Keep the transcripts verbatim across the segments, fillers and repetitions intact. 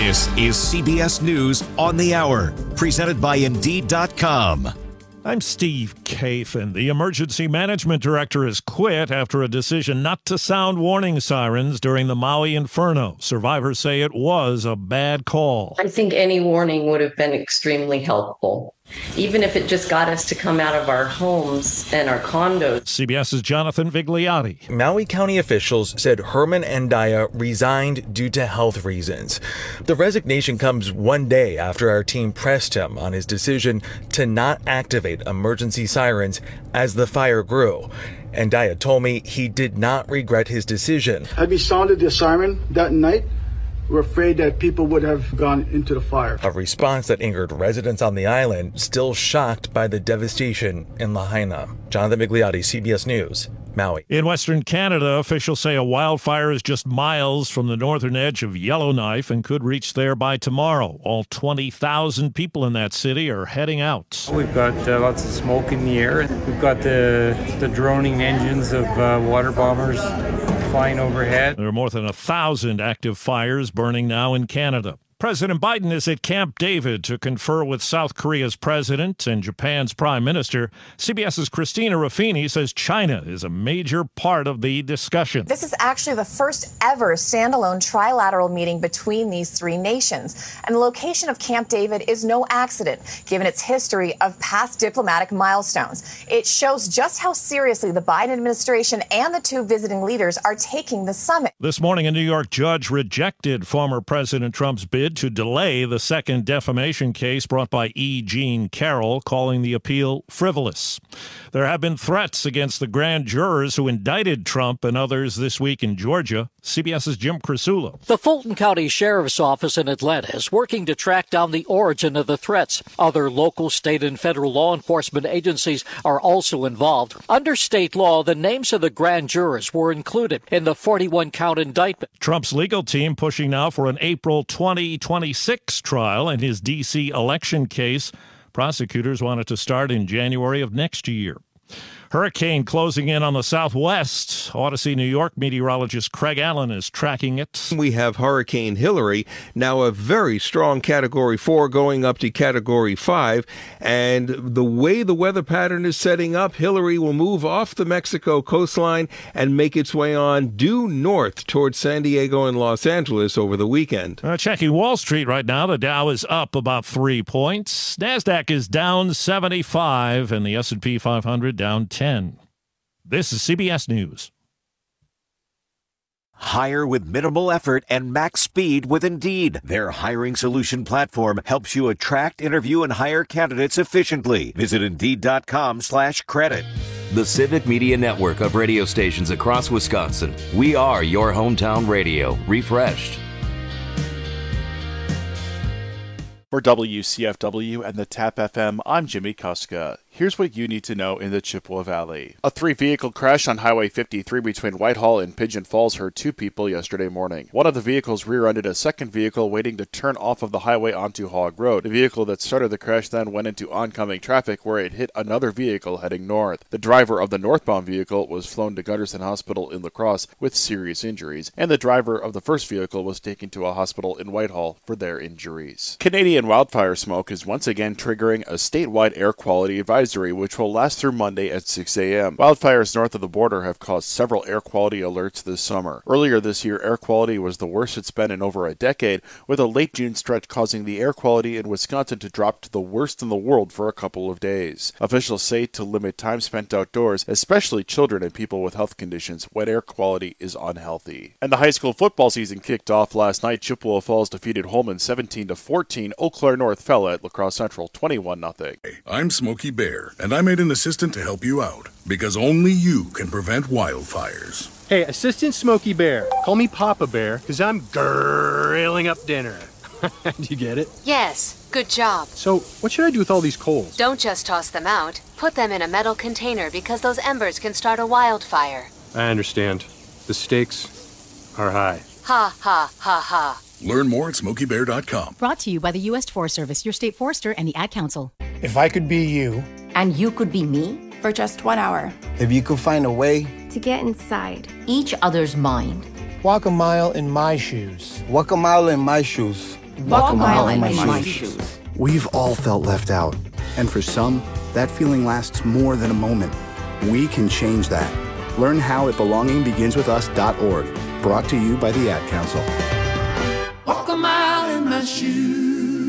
This is C B S News on the Hour, presented by Indeed dot com. I'm Steve Kathan. The emergency management director has quit after a decision not to sound warning sirens during the Maui inferno. Survivors say it was a bad call. I think any warning would have been extremely helpful, even if it just got us to come out of our homes and our condos. CBS's Jonathan Vigliotti. Maui County officials said Herman Andaya resigned due to health reasons. The resignation comes one day after our team pressed him on his decision to not activate emergency sirens as the fire grew. Andaya told me he did not regret his decision. Had we sounded the siren that night, we're afraid that people would have gone into the fire. A response that angered residents on the island, still shocked by the devastation in Lahaina. Jonathan Vigliotti, C B S News, Maui. In Western Canada, officials say a wildfire is just miles from the northern edge of Yellowknife and could reach there by tomorrow. All twenty thousand people in that city are heading out. We've got uh, lots of smoke in the air. We've got the, the droning engines of uh, water bombers flying overhead. There are more than a thousand active fires burning now in Canada. President Biden is at Camp David to confer with South Korea's president and Japan's prime minister. CBS's Christina Ruffini says China is a major part of the discussion. This is actually the first ever standalone trilateral meeting between these three nations. And the location of Camp David is no accident, given its history of past diplomatic milestones. It shows just how seriously the Biden administration and the two visiting leaders are taking the summit. This morning, a New York judge rejected former President Trump's bid to delay the second defamation case brought by E. Jean Carroll, calling the appeal frivolous. There have been threats against the grand jurors who indicted Trump and others this week in Georgia. CBS's Jim Krasula. The Fulton County Sheriff's Office in Atlanta is working to track down the origin of the threats. Other local, state, and federal law enforcement agencies are also involved. Under state law, the names of the grand jurors were included in the forty-one count indictment. Trump's legal team pushing now for an April twenty twenty-six trial in his D C election case. Prosecutors want it to start in January of next year. Hurricane closing in on the southwest. Odyssey, New York meteorologist Craig Allen is tracking it. We have Hurricane Hillary, now a very strong Category four going up to Category five. And the way the weather pattern is setting up, Hillary will move off the Mexico coastline and make its way on due north towards San Diego and Los Angeles over the weekend. Uh, checking Wall Street right now, the Dow is up about three points. NASDAQ is down seventy-five and the S and P five hundred down ten. This is C B S News. Hire with minimal effort and max speed with Indeed. Their hiring solution platform helps you attract, interview, and hire candidates efficiently. Visit Indeed.com slash credit. The Civic Media Network of radio stations across Wisconsin. We are your hometown radio, refreshed. For W C F W and the TAP F M, I'm Jimmy Kuska. Here's what you need to know in the Chippewa Valley. A three-vehicle crash on Highway fifty-three between Whitehall and Pigeon Falls hurt two people yesterday morning. One of the vehicles rear-ended a second vehicle waiting to turn off of the highway onto Hog Road. The vehicle that started the crash then went into oncoming traffic where it hit another vehicle heading north. The driver of the northbound vehicle was flown to Gunderson Hospital in La Crosse with serious injuries, and the driver of the first vehicle was taken to a hospital in Whitehall for their injuries. Canadian wildfire smoke is once again triggering a statewide air quality advisory, which will last through Monday at six a.m. Wildfires north of the border have caused several air quality alerts this summer. Earlier this year, air quality was the worst it's been in over a decade, with a late June stretch causing the air quality in Wisconsin to drop to the worst in the world for a couple of days. Officials say to limit time spent outdoors, especially children and people with health conditions, when air quality is unhealthy. And the high school football season kicked off last night. Chippewa Falls defeated Holman seventeen to fourteen. Eau Claire North fell at La Crosse Central twenty-one nothing. I'm Smokey Bear, and I made an assistant to help you out, because only you can prevent wildfires. Hey, Assistant Smokey Bear, call me Papa Bear, because I'm grilling up dinner. Do you get it? Yes, good job. So, what should I do with all these coals? Don't just toss them out. Put them in a metal container because those embers can start a wildfire. I understand. The stakes are high. Ha, ha, ha, ha. Learn more at smokey bear dot com. Brought to you by the U S Forest Service, your state forester, and the Ad Council. If I could be you. And you could be me? For just one hour. If you could find a way. To get inside. Each other's mind. Walk a mile in my shoes. Walk a mile in my shoes. Walk a mile in my shoes. We've all felt left out. And for some, that feeling lasts more than a moment. We can change that. Learn how at belonging begins with us dot org. Brought to you by the Ad Council. Walk a mile in my shoes.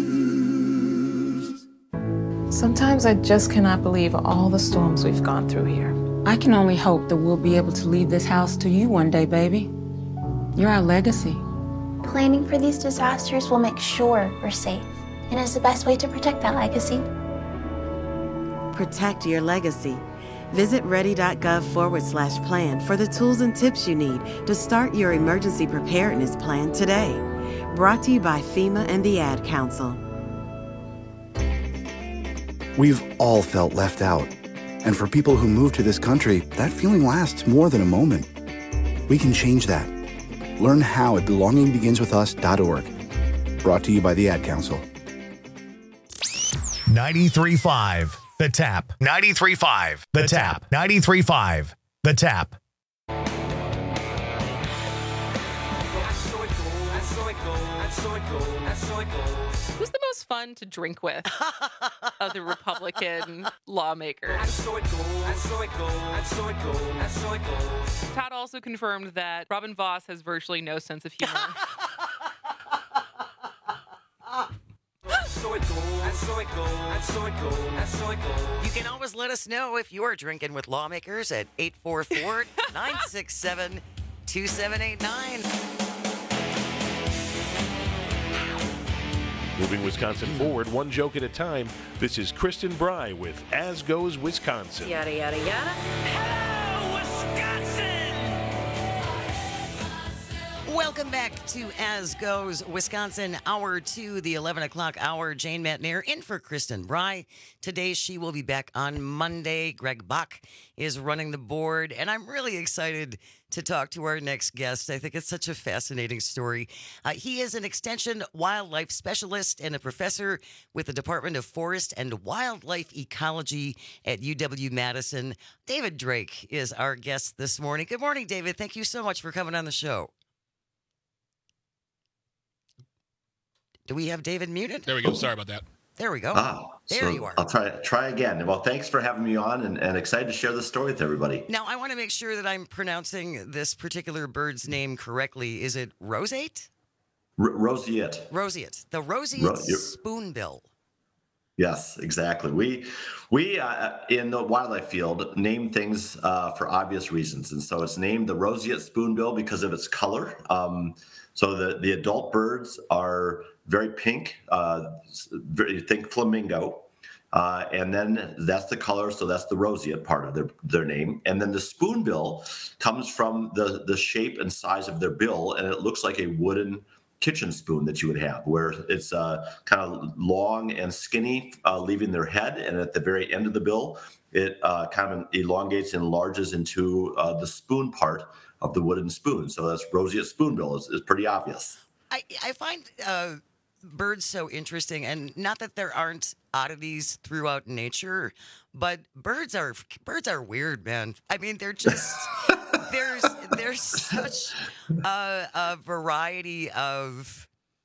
Sometimes I just cannot believe all the storms we've gone through here. I can only hope that we'll be able to leave this house to you one day, baby. You're our legacy. Planning for these disasters will make sure we're safe, and is the best way to protect that legacy. Protect your legacy. Visit ready.gov forward slash plan for the tools and tips you need to start your emergency preparedness plan today. Brought to you by FEMA and the Ad Council. We've all felt left out. And for people who move to this country, that feeling lasts more than a moment. We can change that. Learn how at belonging begins with us dot org. Brought to you by the Ad Council. ninety-three point five The Tap. ninety-three point five The Tap. ninety-three point five The Tap. Who's the most fun to drink with of the Republican lawmakers? Todd also confirmed that Robin Vos has virtually no sense of humor. You can always let us know if you're drinking with lawmakers at eight four four, nine six seven, two seven eight nine. Moving Wisconsin forward, one joke at a time. This is Kristen Bry with As Goes Wisconsin. Yada, yada, yada. Hello, Wisconsin! Welcome back to As Goes Wisconsin, hour two, the eleven o'clock hour. Jane Matnair in for Kristen Bry. Today she will be back on Monday. Greg Bach is running the board, and I'm really excited to talk to our next guest. I think it's such a fascinating story. Uh, he is an extension wildlife specialist and a professor with the Department of Forest and Wildlife Ecology at U W-Madison. David Drake is our guest this morning. Good morning, David. Thank you so much for coming on the show. Do we have David muted? There we go. Sorry about that. There we go. Ah, there so you are. I'll try try again. Well, thanks for having me on, and, and excited to share this story with everybody. Now, I want to make sure that I'm pronouncing this particular bird's name correctly. Is it roseate? R- roseate. Roseate. The roseate Ro- spoonbill. Yes, exactly. We we uh, in the wildlife field name things uh, for obvious reasons, and so it's named the roseate spoonbill because of its color. Um, so the the adult birds are very pink, uh, very, think flamingo, uh, and then that's the color. So that's the roseate part of their their name, and then the spoonbill comes from the the shape and size of their bill, and it looks like a wooden kitchen spoon that you would have, where it's uh, kind of long and skinny, uh, leaving their head, and at the very end of the bill, it uh, kind of elongates and enlarges into uh, the spoon part of the wooden spoon. So that's roseate spoonbill is, is pretty obvious. I, I find uh, birds so interesting, and not that there aren't oddities throughout nature, but birds are birds are weird, man. I mean, they're just there's there's such a, a variety of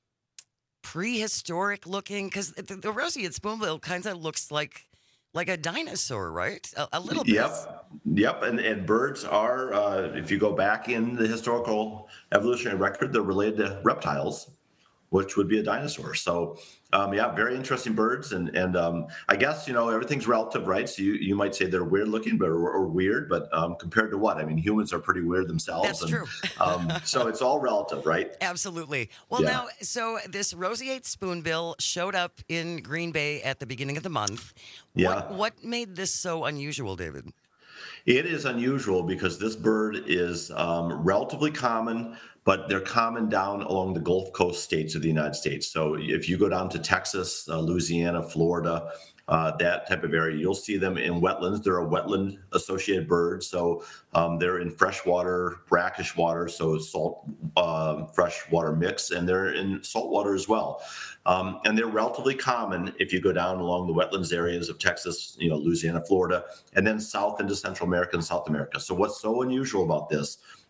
prehistoric looking, because the, the roseate spoonbill kind of looks like like a dinosaur, right? A, a little bit. Yep, yep. And and birds are, uh, if you go back in the historical evolutionary record, they're related to reptiles, which would be a dinosaur. So, um, yeah, very interesting birds. And and um, I guess, you know, everything's relative, right? So you, you might say they're weird looking, but or, or weird, but um, compared to what? I mean, humans are pretty weird themselves. That's and, true. um, so it's all relative, right? Absolutely. Well, Yeah. now, so this roseate spoonbill showed up in Green Bay at the beginning of the month. Yeah. What, what made this so unusual, David? It is unusual because this bird is um, relatively common, but they're common down along the Gulf Coast states of the United States. So if you go down to Texas, uh, Louisiana, Florida, uh, that type of area, you'll see them in wetlands. They're a wetland associated bird. So um, they're in freshwater, brackish water, so salt, uh, freshwater mix, and they're in saltwater as well. Um, and they're relatively common if you go down along the wetlands areas of Texas, you know, Louisiana, Florida, and then south into Central America and South America. So what's so unusual about this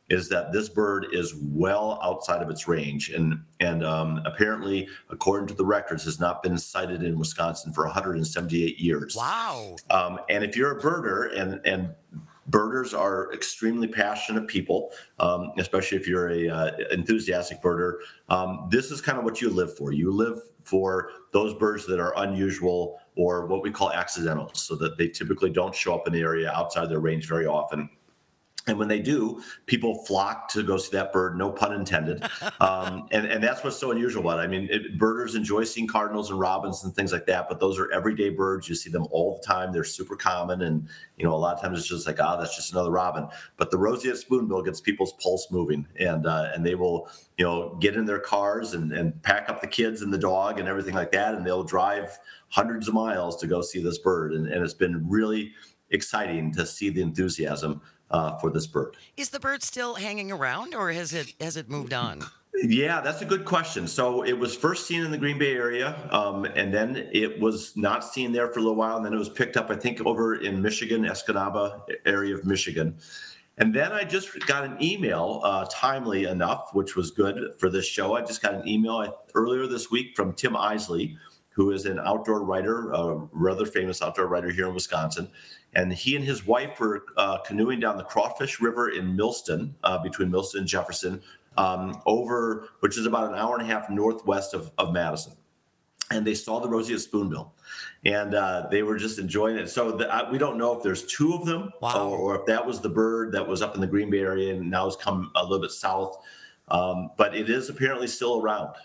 is that this bird is well outside of its range, and and um, apparently, according to the records, has not been sighted in Wisconsin for one hundred seventy-eight years. Wow! Um, and if you're a birder, and and birders are extremely passionate people, um, especially if you're a uh, enthusiastic birder. Um, this is kind of what you live for. You live for those birds that are unusual or what we call accidentals, so that they typically don't show up in the area outside their range very often. And when they do, people flock to go see that bird, no pun intended. Um, and, and that's what's so unusual about it. I mean, it, birders enjoy seeing cardinals and robins and things like that, but those are everyday birds. You see them all the time. They're super common. And, you know, a lot of times it's just like, ah, oh, that's just another robin. But the roseate spoonbill gets people's pulse moving, and uh, and they will, you know, get in their cars and, and pack up the kids and the dog and everything like that. And they'll drive hundreds of miles to go see this bird. And, and it's been really exciting to see the enthusiasm Uh, for this bird. Is the bird still hanging around, or has it has it moved on? Yeah, that's a good question. So it was first seen in the Green Bay area, um, and then it was not seen there for a little while, and then it was picked up, I think, over in Michigan, Escanaba area of Michigan. And then I just got an email, uh, timely enough, which was good for this show. I just got an email earlier this week from Tim Isley, who is an outdoor writer, a rather famous outdoor writer here in Wisconsin. And he and his wife were uh, canoeing down the Crawfish River in Millston, uh, between Millston and Jefferson, um, over, which is about an hour and a half northwest of, of Madison. And they saw the roseate spoonbill, and uh, they were just enjoying it. So the, uh, we don't know if there's two of them, wow. or, or if that was the bird that was up in the Green Bay area and now has come a little bit south. Um, but it is apparently still around.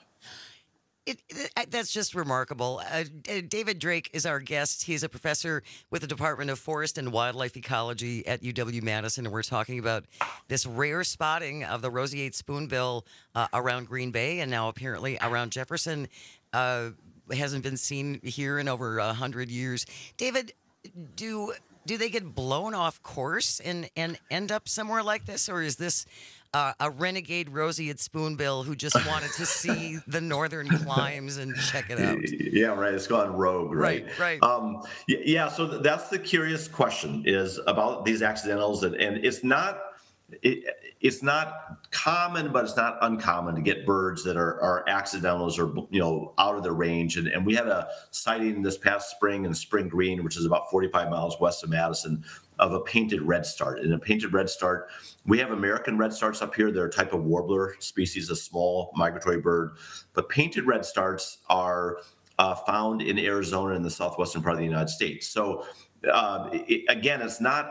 It, it, that's just remarkable. Uh, David Drake is our guest. He's a professor with the Department of Forest and Wildlife Ecology at U W-Madison, and we're talking about this rare spotting of the roseate spoonbill uh, around Green Bay and now apparently around Jefferson. Uh, hasn't been seen here in over a hundred years. David, do do they get blown off course and, and end up somewhere like this, or is this Uh, a renegade roseate spoonbill who just wanted to see the northern climes and check it out? Yeah, right. It's gone rogue, right? Right, right. Um, yeah, so that's the curious question, is about these accidentals, and, and it's not it, it's not common, but it's not uncommon to get birds that are, are accidentals or, you know, out of their range. And, and we had a sighting this past spring in Spring Green, which is about forty-five miles west of Madison, of a painted redstart. And a painted redstart, we have American redstarts up here. They're a type of warbler species, a small migratory bird. But painted redstarts are uh, found in Arizona in the southwestern part of the United States. So uh, it, again, it's not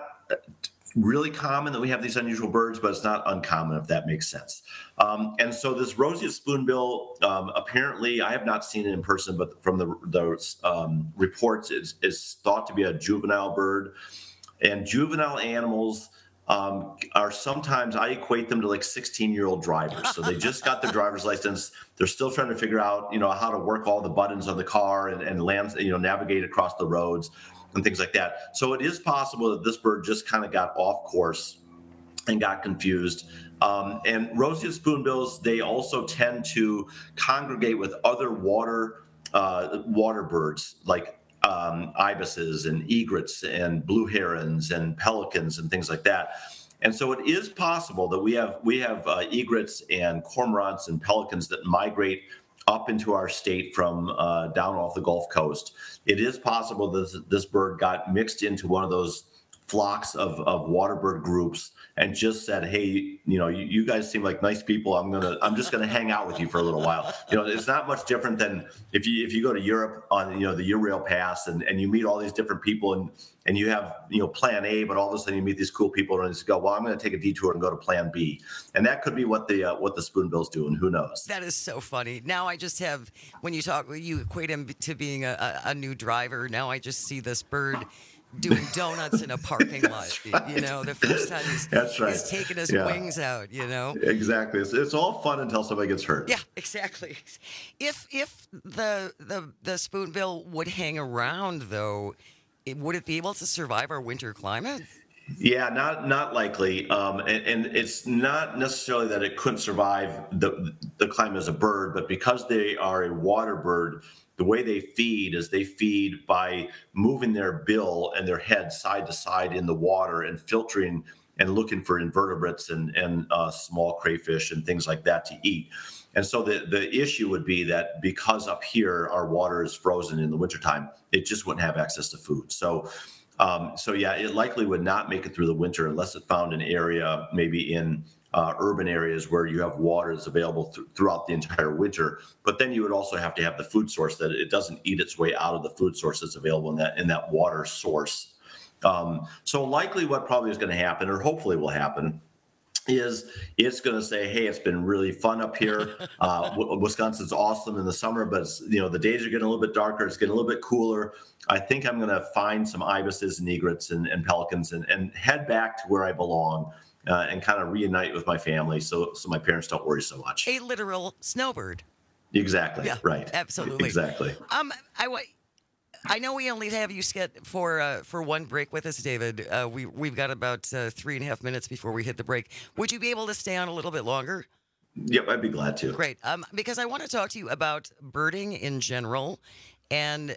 really common that we have these unusual birds, but it's not uncommon, if that makes sense. Um, and so this roseate spoonbill, um, apparently, I have not seen it in person, but from the, the um, reports, it's, it's thought to be a juvenile bird. And juvenile animals um, are sometimes, I equate them to like sixteen-year-old drivers. So they just got their driver's license. They're still trying to figure out, you know, how to work all the buttons on the car and, and land, you know, navigate across the roads and things like that. So it is possible that this bird just kind of got off course and got confused. Um, and roseate spoonbills, they also tend to congregate with other water uh, water birds, like Um, ibises and egrets and blue herons and pelicans and things like that. And so it is possible that we have we have uh, egrets and cormorants and pelicans that migrate up into our state from uh, down off the Gulf Coast. It is possible that this, this bird got mixed into one of those flocks of, of waterbird groups and just said, hey, you know, you, you guys seem like nice people. I'm gonna, I'm just gonna hang out with you for a little while. You know, it's not much different than if you if you go to Europe on, you know, the Eurail Pass and, and you meet all these different people and and you have, you know, plan A, but all of a sudden you meet these cool people and you just go, well, I'm gonna take a detour and go to plan B. And that could be what the uh, what the spoonbill's doing. Who knows? That is so funny. Now I just have, when you talk, you equate him to being a, a, a new driver. Now I just see this bird doing donuts in a parking lot. Right. You know, the first time he's, That's right. he's taking his yeah. wings out, you know? Exactly. It's, it's all fun until somebody gets hurt. Yeah, exactly. If if the the, the spoonbill would hang around, though, it, would it be able to survive our winter climate? Yeah, not not likely, um, and, and it's not necessarily that it couldn't survive the the climate as a bird, but because they are a water bird, the way they feed is they feed by moving their bill and their head side to side in the water and filtering and looking for invertebrates and, and uh, small crayfish and things like that to eat. And so the, the issue would be that because up here our water is frozen in the wintertime, it just wouldn't have access to food. So, um, so yeah, it likely would not make it through the winter unless it found an area maybe in uh, urban areas where you have water that's available th- throughout the entire winter. But then you would also have to have the food source that it doesn't eat its way out of the food source that's available in that in that water source. Um, so likely what probably is going to happen, or hopefully will happen, is it's going to say, hey, it's been really fun up here. Uh, Wisconsin's awesome in the summer, but it's, you know, the days are getting a little bit darker. It's getting a little bit cooler. I think I'm going to find some ibises and egrets and, and pelicans and, and head back to where I belong uh, and kind of reunite with my family so so my parents don't worry so much. A literal snowbird. Exactly. Yeah, right. Absolutely. Exactly. Um, I wa- I know we only have you set for uh, for one break with us, David. Uh, we we've got about uh, three and a half minutes before we hit the break. Would you be able to stay on a little bit longer? Yep, I'd be glad to. Great, um, because I want to talk to you about birding in general, and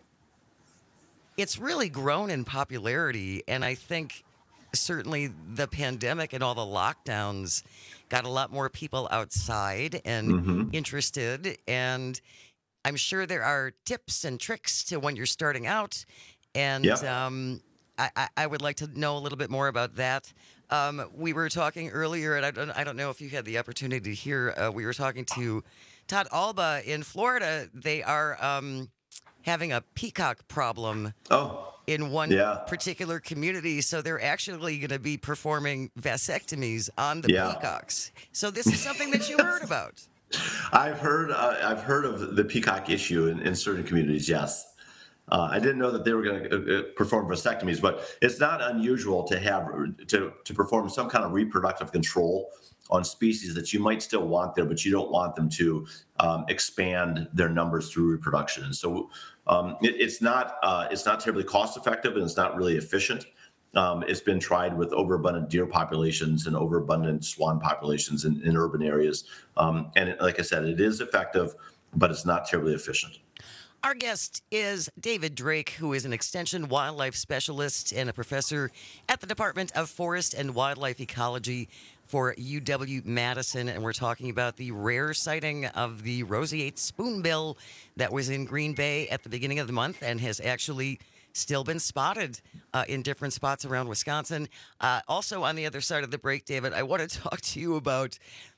it's really grown in popularity. And I think certainly the pandemic and all the lockdowns got a lot more people outside and Mm-hmm. interested. And I'm sure there are tips and tricks to when you're starting out, and Yeah. um, I, I, I would like to know a little bit more about that. Um, we were talking earlier, and I don't, I don't know if you had the opportunity to hear. Uh, we were talking to Todd Alba in Florida. They are um, having a peacock problem Oh, in one yeah. particular community, so they're actually going to be performing vasectomies on the Yeah. peacocks. So this is something that you heard about. I've heard uh, I've heard of the peacock issue in, in certain communities. Yes, uh, I didn't know that they were going to uh, perform vasectomies, but it's not unusual to have to to perform some kind of reproductive control on species that you might still want there, but you don't want them to um, expand their numbers through reproduction. And so um, it, it's not uh, it's not terribly cost effective, and it's not really efficient. Um, it's been tried with overabundant deer populations and overabundant swan populations in, in urban areas. Um, and it, like I said, it is effective, but it's not terribly efficient. Our guest is David Drake, who is an extension wildlife specialist and a professor at the Department of Forest and Wildlife Ecology for U W-Madison. And we're talking about the rare sighting of the roseate spoonbill that was in Green Bay at the beginning of the month and has actually still been spotted uh, in different spots around Wisconsin. Uh, also, on the other side of the break, David, I want to talk to you about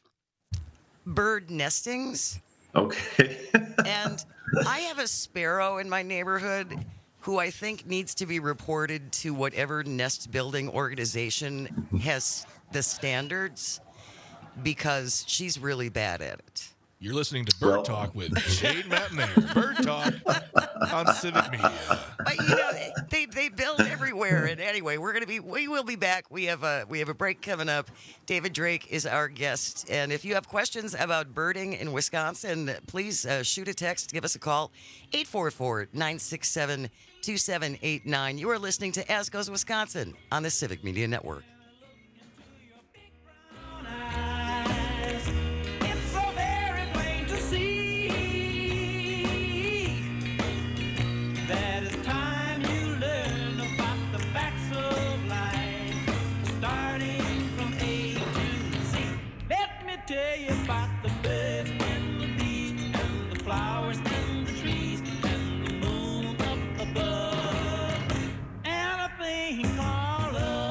bird nestings. Okay. And I have a sparrow in my neighborhood who I think needs to be reported to whatever nest building organization has the standards, because she's really bad at it. You're listening to Bird Well- Talk with Shane Matnair. Bird Talk on Civic Media. But you know, they they build everywhere. And anyway, we're gonna be we will be back. We have a we have a break coming up. David Drake is our guest, and if you have questions about birding in Wisconsin, please uh, shoot a text, give us a call, eight four four, nine six seven, two seven eight nine. You are listening to As Goes Wisconsin on the Civic Media Network. It's so very plain to see that it's time you learn about the facts of life, starting from A to Z. Let me tell you about the birds and the bees and the flowers and the trees and the moon up above and a thing called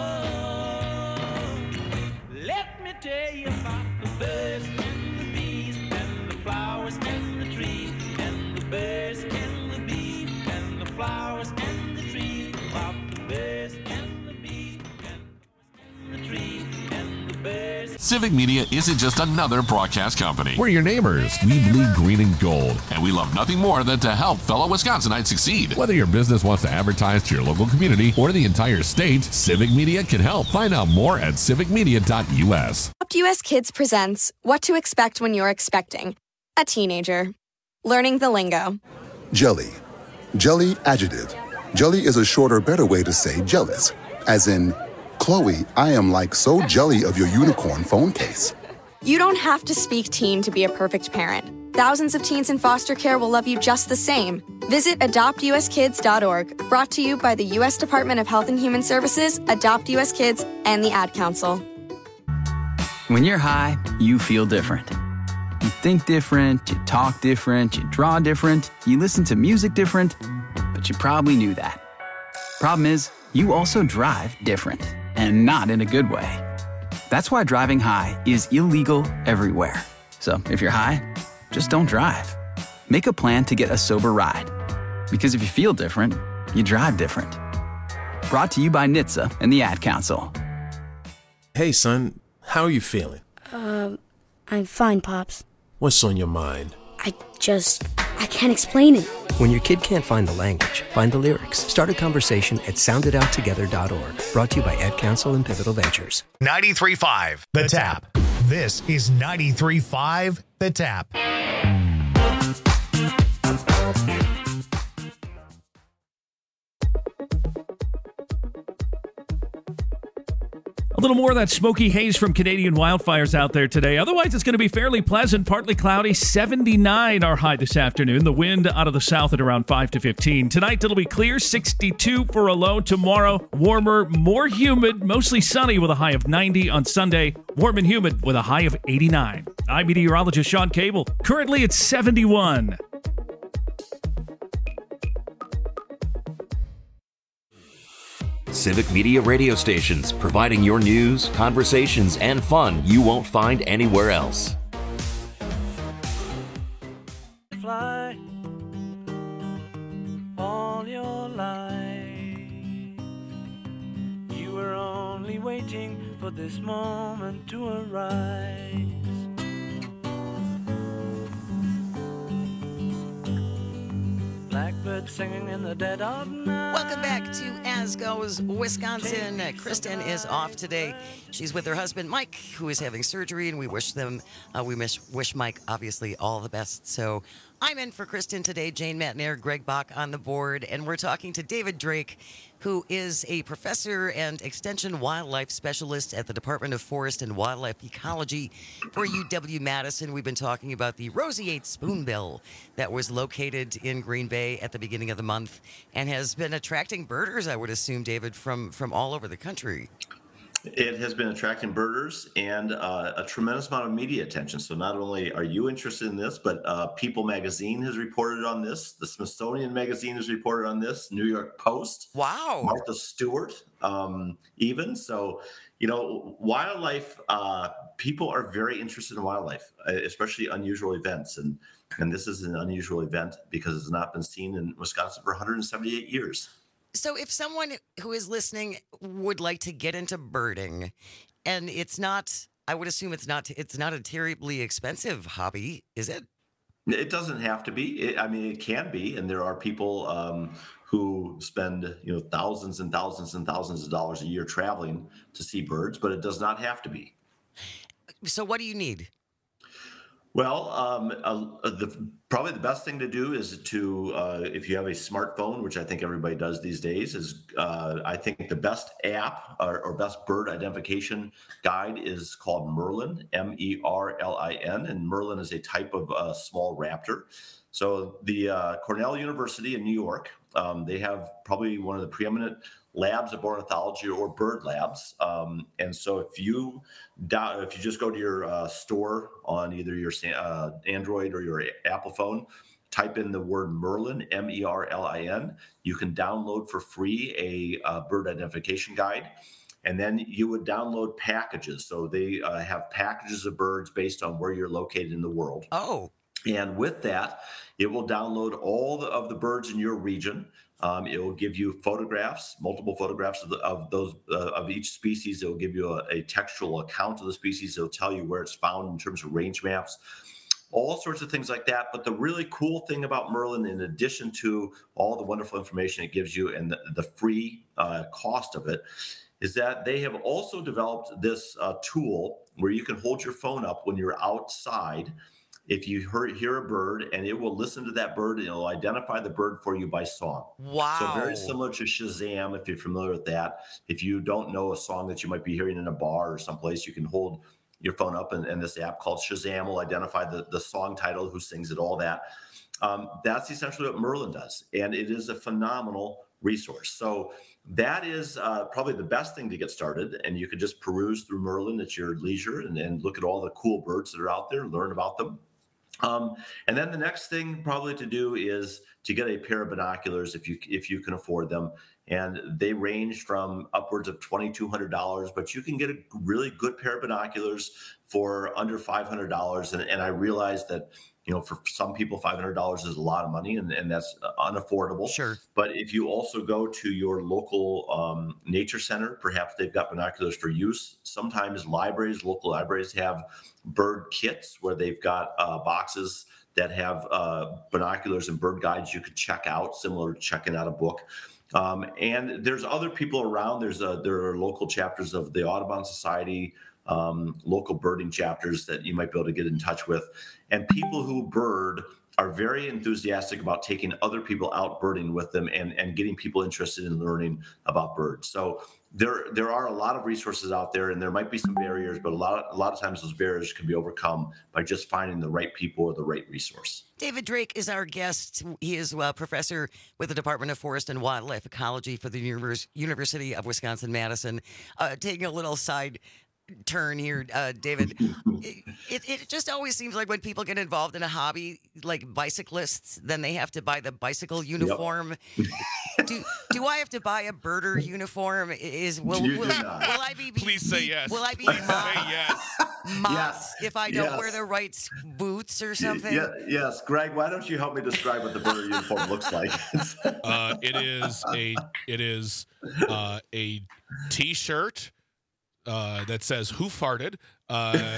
love. Let me tell you about the birds and the bees and the flowers and the trees and the birds and the bees and the flowers and the trees, about the birds and the bees and the trees and the birds. Civic Media isn't just another broadcast company. We're your neighbors. We bleed green and gold. And we love nothing more than to help fellow Wisconsinites succeed. Whether your business wants to advertise to your local community or the entire state, Civic Media can help. Find out more at civic media dot U S. U S Kids presents What to Expect When You're Expecting a Teenager. Learning the lingo. Jelly. Jelly adjective. Jelly is a shorter, better way to say jealous. As in, Chloe, I am like so jelly of your unicorn phone case. You don't have to speak teen to be a perfect parent. thousands of teens in foster care will love you just the same. Visit adopt u s kids dot org, brought to you by the U S Department of Health and Human Services, Adopt U S Kids, and the Ad Council. When you're high, you feel different. You think different, you talk different, you draw different, you listen to music different, but you probably knew that. Problem is, you also drive different, and not in a good way. That's why driving high is illegal everywhere. So if you're high, just don't drive. Make a plan to get a sober ride. Because if you feel different, you drive different. Brought to you by N H T S A and the Ad Council. Hey, son, how are you feeling? Um, I'm fine, Pops. What's on your mind? I just, I can't explain it. When your kid can't find the language, find the lyrics. Start a conversation at sound it out together dot org. Brought to you by Ad Council and Pivotal Ventures. ninety-three point five The Tap. This is ninety-three point five The Tap. A little more of that smoky haze from Canadian wildfires out there today. Otherwise, it's going to be fairly pleasant, partly cloudy. seventy-nine our high this afternoon. The wind out of the south at around five to fifteen. Tonight, it'll be clear, sixty-two for a low. Tomorrow, warmer, more humid, mostly sunny with a high of ninety. On Sunday, warm and humid with a high of eighty-nine. I'm meteorologist Sean Cable. Currently, it's seventy-one. Civic Media radio stations, providing your news, conversations, and fun you won't find anywhere else. Fly all your life. You were only waiting for this moment to arise. Blackbird singing in the dead of night. Welcome back to As Goes Wisconsin. Uh, Kristen is off today. She's with her husband, Mike, who is having surgery, and we wish them, uh, we wish, wish Mike, obviously, all the best. So I'm in for Kristen today, Jane Matnair, Greg Bach on the board, and we're talking to David Drake, who is a professor and extension wildlife specialist at the Department of Forest and Wildlife Ecology for U W-Madison. We've been talking about the roseate spoonbill that was located in Green Bay at the beginning of the month and has been attracting birders, I would assume, David, from, from all over the country. It has been attracting birders and uh, a tremendous amount of media attention. So not only are you interested in this, but uh, People Magazine has reported on this. The Smithsonian Magazine has reported on this. New York Post. Wow. Martha Stewart, um, even. So, you know, wildlife, uh, people are very interested in wildlife, especially unusual events. And, and this is an unusual event because it's not been seen in Wisconsin for one hundred seventy-eight years. So if someone who is listening would like to get into birding, and it's not, I would assume it's not, it's not a terribly expensive hobby, is it? It doesn't have to be. It, I mean, it can be. And there are people um, who spend, you know, thousands and thousands and thousands of dollars a year traveling to see birds, but it does not have to be. So what do you need? Well, um, uh, the, probably the best thing to do is to, uh, if you have a smartphone, which I think everybody does these days, is uh, I think the best app or, or best bird identification guide is called Merlin, M E R L I N, and Merlin is a type of uh, small raptor. So the uh, Cornell University in New York, um, they have probably one of the preeminent labs of ornithology or bird labs. Um, and so if you if you just go to your uh, store on either your uh, Android or your Apple phone, type in the word Merlin, M E R L I N, you can download for free a uh, bird identification guide. And then you would download packages. So they uh, have packages of birds based on where you're located in the world. Oh. And with that, it will download all the, of the birds in your region. Um, it will give you photographs, multiple photographs of, the, of those uh, of each species. It will give you a, a textual account of the species. It will tell you where it's found in terms of range maps, all sorts of things like that. But the really cool thing about Merlin, in addition to all the wonderful information it gives you and the, the free uh, cost of it, is that they have also developed this uh, tool where you can hold your phone up when you're outside. If you hear, hear a bird, and it will listen to that bird, and it'll identify the bird for you by song. Wow. So very similar to Shazam, if you're familiar with that. If you don't know a song that you might be hearing in a bar or someplace, you can hold your phone up, and, and this app called Shazam will identify the, the song title, who sings it, all that. Um, that's essentially what Merlin does. And it is a phenomenal resource. So that is uh, probably the best thing to get started. And you could just peruse through Merlin at your leisure and, and look at all the cool birds that are out there and learn about them. Um, and then the next thing probably to do is to get a pair of binoculars if you if you can afford them. And they range from upwards of twenty-two hundred dollars, but you can get a really good pair of binoculars for under five hundred dollars. And, and I realize that, you know, for some people, five hundred dollars is a lot of money, and, and that's unaffordable. Sure. But if you also go to your local um, nature center, perhaps they've got binoculars for use. Sometimes libraries, local libraries have bird kits where they've got uh, boxes that have uh, binoculars and bird guides you could check out, similar to checking out a book. Um, and there's other people around. There's a, there are local chapters of the Audubon Society, um, local birding chapters that you might be able to get in touch with. And people who bird are very enthusiastic about taking other people out birding with them and, and getting people interested in learning about birds. So there there are a lot of resources out there, and there might be some barriers, but a lot of, a lot of times those barriers can be overcome by just finding the right people or the right resource. David Drake is our guest. He is a professor with the Department of Forest and Wildlife Ecology for the Univers- University of Wisconsin-Madison. Uh, taking a little side turn here, uh, David. It, it, it just always seems like when people get involved in a hobby, like bicyclists, then they have to buy the bicycle uniform. Yep. do do I have to buy a birder uniform? Is will will, will I be, be please say yes? Will I be please mocked, say yes? mocked yes. if I don't yes. wear the right boots or something? Yeah, yes, Greg. Why don't you help me describe what the birder uniform looks like? uh, it is a it is uh, a t-shirt. Uh, that says "Who farted?" Uh,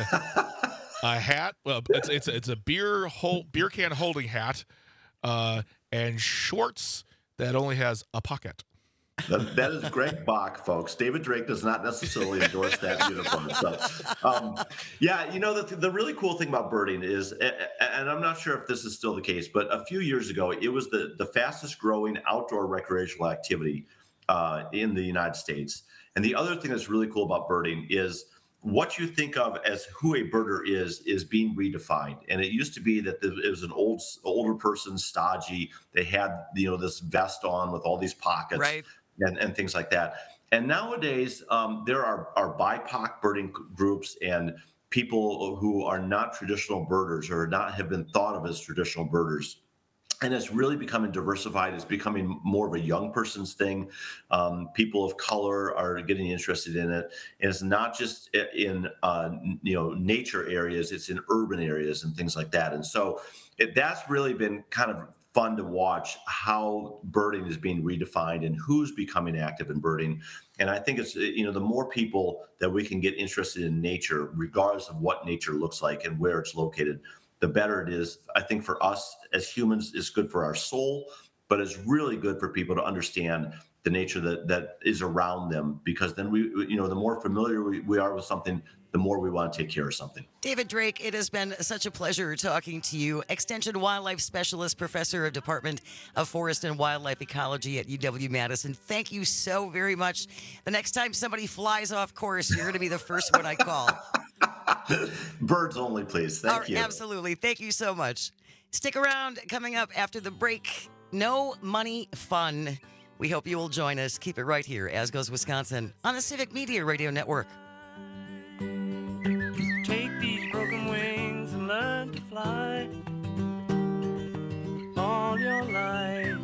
a hat. Well, it's it's it's a beer hol- beer can holding hat, uh, and shorts that only has a pocket. That, that is Greg Bach, folks. David Drake does not necessarily endorse that uniform. So, um, yeah, you know, the, the really cool thing about birding is, and I'm not sure if this is still the case, but a few years ago, it was the the fastest growing outdoor recreational activity uh, in the United States. And the other thing that's really cool about birding is what you think of as who a birder is, is being redefined. And it used to be that it was an old, older person, stodgy. They had, you know, this vest on with all these pockets, right, and, and things like that. And nowadays, um, there are, are B I P O C birding groups and people who are not traditional birders or not have been thought of as traditional birders. And it's really becoming diversified. It's becoming more of a young person's thing. Um, people of color are getting interested in it. And it's not just in, uh, you know, nature areas, it's in urban areas and things like that. And so it, that's really been kind of fun to watch how birding is being redefined and who's becoming active in birding. And I think it's, you know, the more people that we can get interested in nature, regardless of what nature looks like and where it's located, the better it is. I think for us as humans, it's good for our soul, but it's really good for people to understand the nature that, that is around them, because then we, you know, the more familiar we, we are with something, the more we want to take care of something. David Drake, it has been such a pleasure talking to you. Extension Wildlife Specialist, Professor of Department of Forest and Wildlife Ecology at U W-Madison. Thank you so very much. The next time somebody flies off course, you're going to be the first one I call. Birds only, please. Thank right, you. Absolutely. Thank you so much. Stick around. Coming up after the break, No Money Fun. We hope you will join us. Keep it right here, As Goes Wisconsin, on the Civic Media Radio Network. Take these broken wings and learn to fly all your life.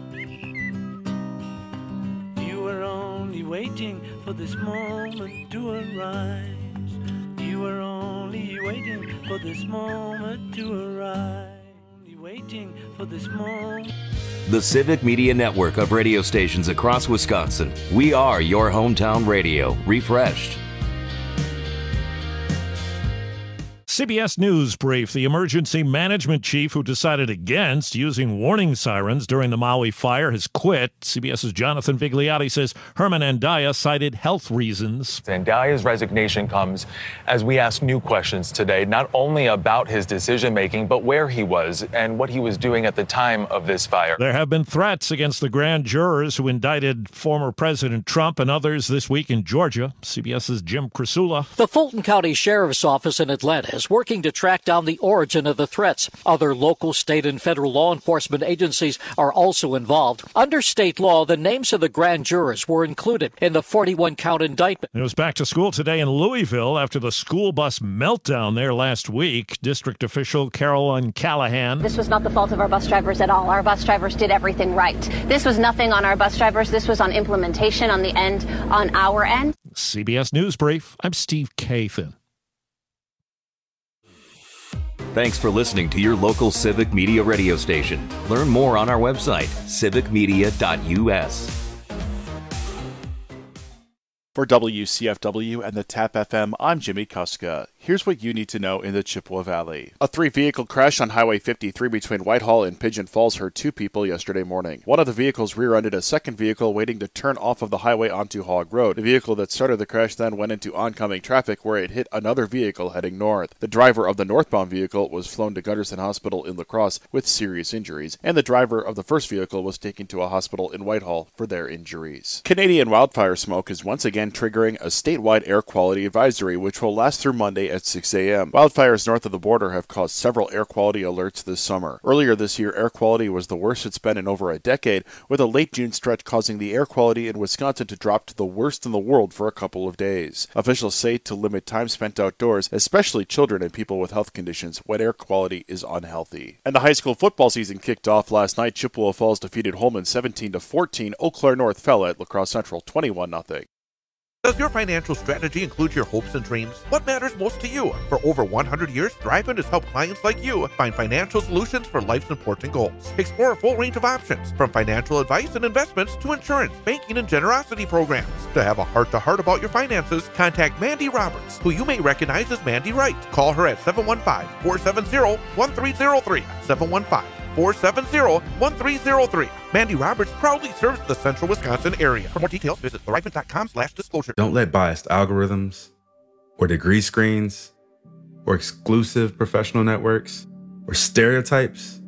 You were only waiting for this moment to arise. You were only waiting for this moment to arrive. Only waiting for this moment. The Civic Media Network of radio stations across Wisconsin. We are your hometown radio, refreshed. C B S News brief. The emergency management chief who decided against using warning sirens during the Maui fire has quit. CBS's Jonathan Vigliotti says Herman Andaya cited health reasons. Andaya's resignation comes as we ask new questions today, not only about his decision-making, but where he was and what he was doing at the time of this fire. There have been threats against the grand jurors who indicted former President Trump and others this week in Georgia. CBS's Jim Krasula. The Fulton County Sheriff's Office in Atlanta is working to track down the origin of the threats. Other local, state, and federal law enforcement agencies are also involved. Under state law, the names of the grand jurors were included in the forty-one count indictment. It was back to school today in Louisville after the school bus meltdown there last week. District official Carolyn Callahan. This was not the fault of our bus drivers at all. Our bus drivers did everything right. This was nothing on our bus drivers. This was on implementation on the end, on our end. C B S News Brief. I'm Steve Kathan. Thanks for listening to your local Civic Media radio station. Learn more on our website, civic media dot u s. For W C F W and the TAP F M, I'm Jimmy Kuska. Here's what you need to know in the Chippewa Valley. A three-vehicle crash on Highway fifty-three between Whitehall and Pigeon Falls hurt two people yesterday morning. One of the vehicles rear-ended a second vehicle waiting to turn off of the highway onto Hog Road. The vehicle that started the crash then went into oncoming traffic where it hit another vehicle heading north. The driver of the northbound vehicle was flown to Gunderson Hospital in La Crosse with serious injuries, and the driver of the first vehicle was taken to a hospital in Whitehall for their injuries. Canadian wildfire smoke is once again triggering a statewide air quality advisory, which will last through Monday at six a.m. Wildfires north of the border have caused several air quality alerts this summer. Earlier this year, air quality was the worst it's been in over a decade, with a late June stretch causing the air quality in Wisconsin to drop to the worst in the world for a couple of days. Officials say to limit time spent outdoors, especially children and people with health conditions, when air quality is unhealthy. And the high school football season kicked off last night. Chippewa Falls defeated Holman seventeen to fourteen. Eau Claire North fell at La Crosse Central twenty-one nothing. Does your financial strategy include your hopes and dreams? What matters most to you? For over one hundred years, Thrivent has helped clients like you find financial solutions for life's important goals. Explore a full range of options, from financial advice and investments to insurance, banking, and generosity programs. To have a heart-to-heart about your finances, contact Mandy Roberts, who you may recognize as Mandy Wright. Call her at seven one five, four seven zero, one three zero three, seven one five, four seven zero, one three zero three. Mandy Roberts proudly serves the central Wisconsin area. For more details, visit thrivent.com slash disclosure. Don't let biased algorithms or degree screens or exclusive professional networks or stereotypes.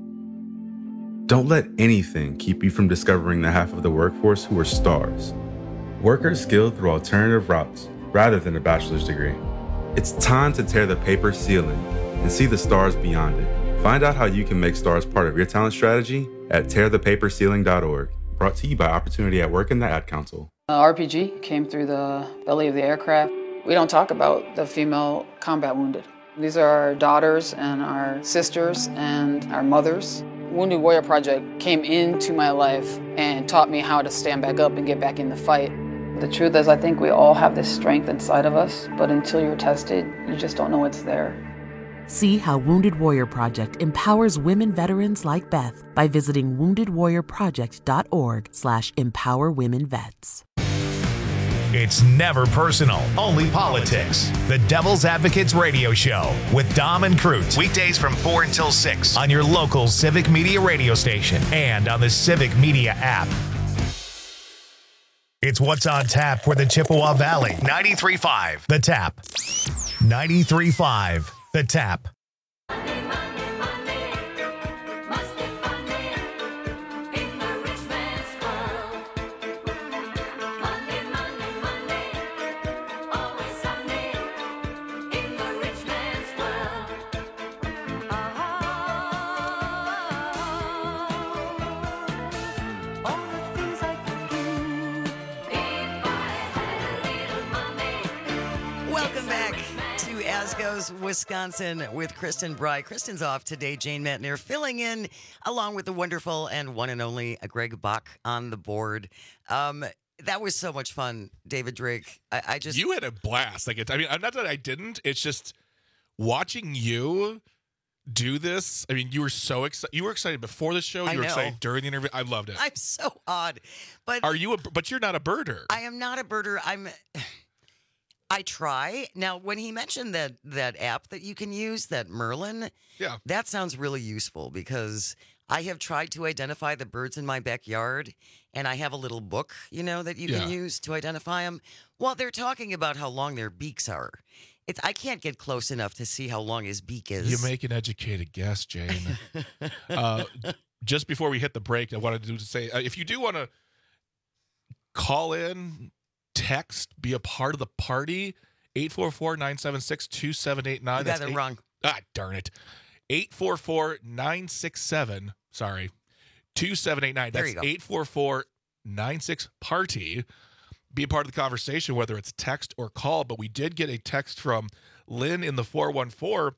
Don't let anything keep you from discovering the half of the workforce who are stars. Workers skilled through alternative routes rather than a bachelor's degree. It's time to tear the paper ceiling and see the stars beyond it. Find out how you can make stars part of your talent strategy at tear the paper ceiling dot org. Brought to you by Opportunity at Work and the Ad Council. Uh, R P G came through the belly of the aircraft. We don't talk about the female combat wounded. These are our daughters and our sisters and our mothers. Wounded Warrior Project came into my life and taught me how to stand back up and get back in the fight. The truth is, I think we all have this strength inside of us, but until you're tested, you just don't know it's there. See how Wounded Warrior Project empowers women veterans like Beth by visiting wounded warrior project dot org slash empower women vets. It's never personal, only politics. The Devil's Advocates Radio Show with Dom and Crute. Weekdays from four until six on your local Civic Media radio station and on the Civic Media app. It's what's on tap for the Chippewa Valley. ninety-three point five The Tap. ninety-three point five The Tap. Wisconsin with Kristen Bry. Kristen's off today. Jane Matner filling in along with the wonderful and one and only Greg Bach on the board. Um, that was so much fun, David Drake. I, I just you had a blast. Like it, I mean, not that I didn't. It's just watching you do this. I mean, you were so excited. You were excited before the show. You I were know. excited during the interview. I loved it. I'm so odd, but are you? A, but you're not a birder. I am not a birder. I'm. I try. Now, when he mentioned that that app that you can use, that Merlin, yeah, that sounds really useful because I have tried to identify the birds in my backyard, and I have a little book, you know, that you Yeah. can use to identify them. Well, they're talking about how long their beaks are. It's I can't get close enough to see how long his beak is. You make an educated guess, Jane. uh, just before we hit the break, I wanted to say, uh, if you do want to call in, text, be a part of the party, eight four four, nine seven six, two seven eight nine. You got it wrong. Ah, darn it. eight four four, nine six seven, sorry, two seven eight nine. There That's you go. eight four four, nine six, party. Be a part of the conversation, whether it's text or call. But we did get a text from Lynn in the four one four.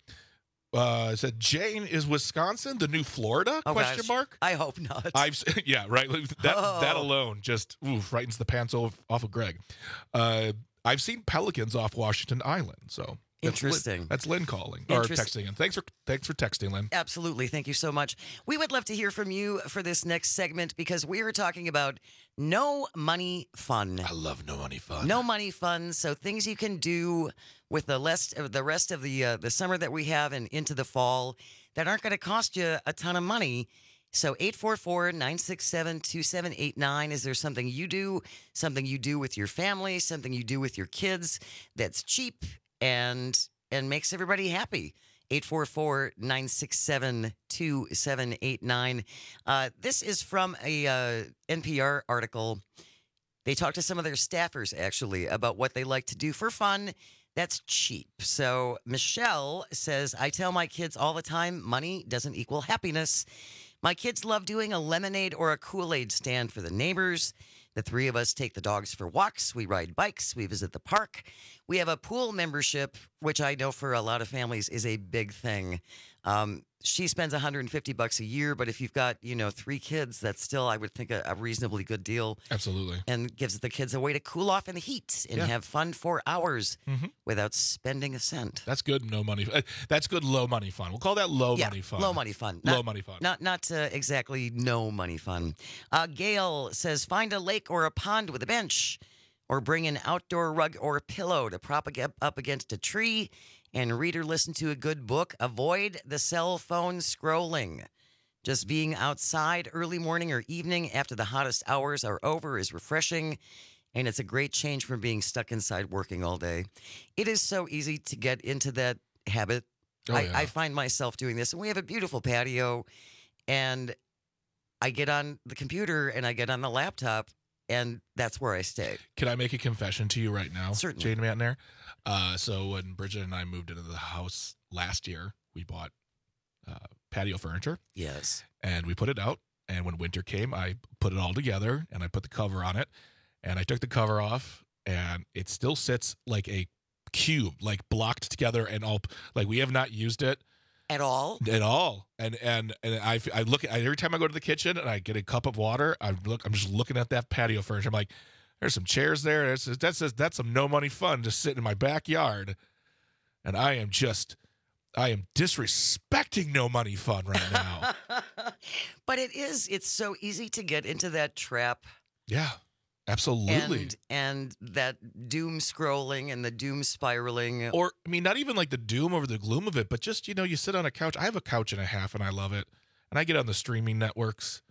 Uh, said, Jane, is Wisconsin the new Florida? Oh, Question gosh. mark. I hope not. I've yeah, right. That Oh. that alone just oof, frightens the pants off, off of Greg. Uh, I've seen pelicans off Washington Island, so that's Lynn- Interesting. that's Lynn calling or Interest- texting in. Thanks for thanks for texting, Lynn. Absolutely. Thank you so much. We would love to hear from you for this next segment because we are talking about no money fun. I love no money fun. No money fun. So things you can do with the rest of the rest of the uh, the summer that we have and into the fall that aren't going to cost you a ton of money. So eight four four, nine six seven, two seven eight nine. Is there something you do, something you do with your family, something you do with your kids that's cheap and and makes everybody happy? eight four four, nine six seven, two seven eight nine. Uh, this is from a uh, N P R article. They talked to some of their staffers, actually, about what they like to do for fun that's cheap. So Michelle says, I tell my kids all the time, money doesn't equal happiness. My kids love doing a lemonade or a Kool-Aid stand for the neighbors. The three of us take the dogs for walks. We ride bikes. We visit the park. We have a pool membership, which I know for a lot of families is a big thing. Um, she spends one hundred fifty bucks a year, but if you've got, you know, three kids, that's still, I would think, a, a reasonably good deal. Absolutely. And gives the kids a way to cool off in the heat and Yeah. have fun for hours Mhm. without spending a cent. That's good. No money. uh, That's good. Low money fun. We'll call that low Yeah, money fun. low money fun. Low Not- money fun. Not not uh, exactly no money fun. Uh, Gail says, find a lake or a pond with a bench, or bring an outdoor rug or a pillow to prop ag- up against a tree and read or listen to a good book. Avoid the cell phone scrolling. Just being outside early morning or evening after the hottest hours are over is refreshing, and it's a great change from being stuck inside working all day. It is so easy to get into that habit. Oh, I, yeah. I find myself doing this, and we have a beautiful patio, and I get on the computer and I get on the laptop, and that's where I stay. Can I make a confession to you right now? Certainly. Jane Mantner. Uh, so when Bridget and I moved into the house last year, we bought uh, patio furniture. Yes. And we put it out. And when winter came, I put it all together and I put the cover on it. And I took the cover off, and it still sits like a cube, like blocked together and all. Like we have not used it At all? at all. And and and I I look at every time I go to the kitchen and I get a cup of water. I look. I'm just looking at that patio furniture. I'm like, there's some chairs there. There's, that's that's some no money fun just sitting in my backyard, and I am just. I am disrespecting no money fun right now. But it is, it's so easy to get into that trap. Yeah, absolutely. And, and that doom scrolling and the doom spiraling. Or, I mean, not even like the doom over the gloom of it, but just, you know, you sit on a couch. I have a couch and a half and I love it. And I get on the streaming networks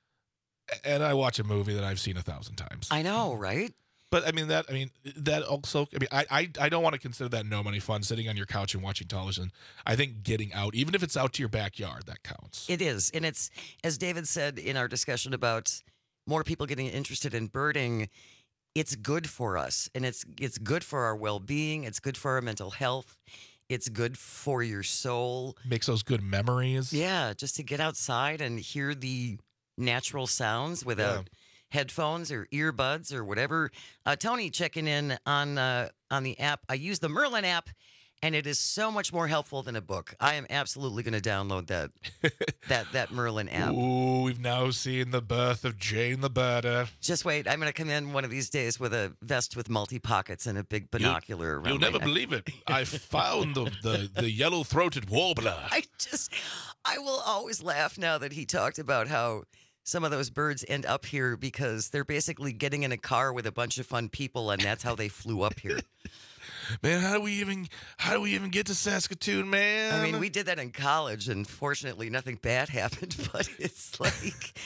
and I watch a movie that I've seen a thousand times. I know, right? But I mean, that, I mean, that also, I mean, I, I, I don't want to consider that no money fun, sitting on your couch and watching television. I think getting out, even if it's out to your backyard, that counts. It is. And it's, as David said in our discussion about more people getting interested in birding, it's good for us. And it's it's good for our well-being. It's good for our mental health. It's good for your soul. Makes those good memories. Yeah, just to get outside and hear the natural sounds without headphones or earbuds or whatever. Uh, Tony checking in on uh, on the app. I use the Merlin app, and it is so much more helpful than a book. I am absolutely going to download that that that Merlin app. Ooh, we've now seen the birth of Jane the Birder. Just wait. I'm going to come in one of these days with a vest with multi-pockets and a big binocular around You'll my never neck. believe it. I found the, the, the yellow-throated warbler. I just, I will always laugh now that he talked about how some of those birds end up here because they're basically getting in a car with a bunch of fun people, and that's how they flew up here. man, how do we even how do we even get to Saskatoon, man? I mean, we did that in college, and fortunately, nothing bad happened. But it's like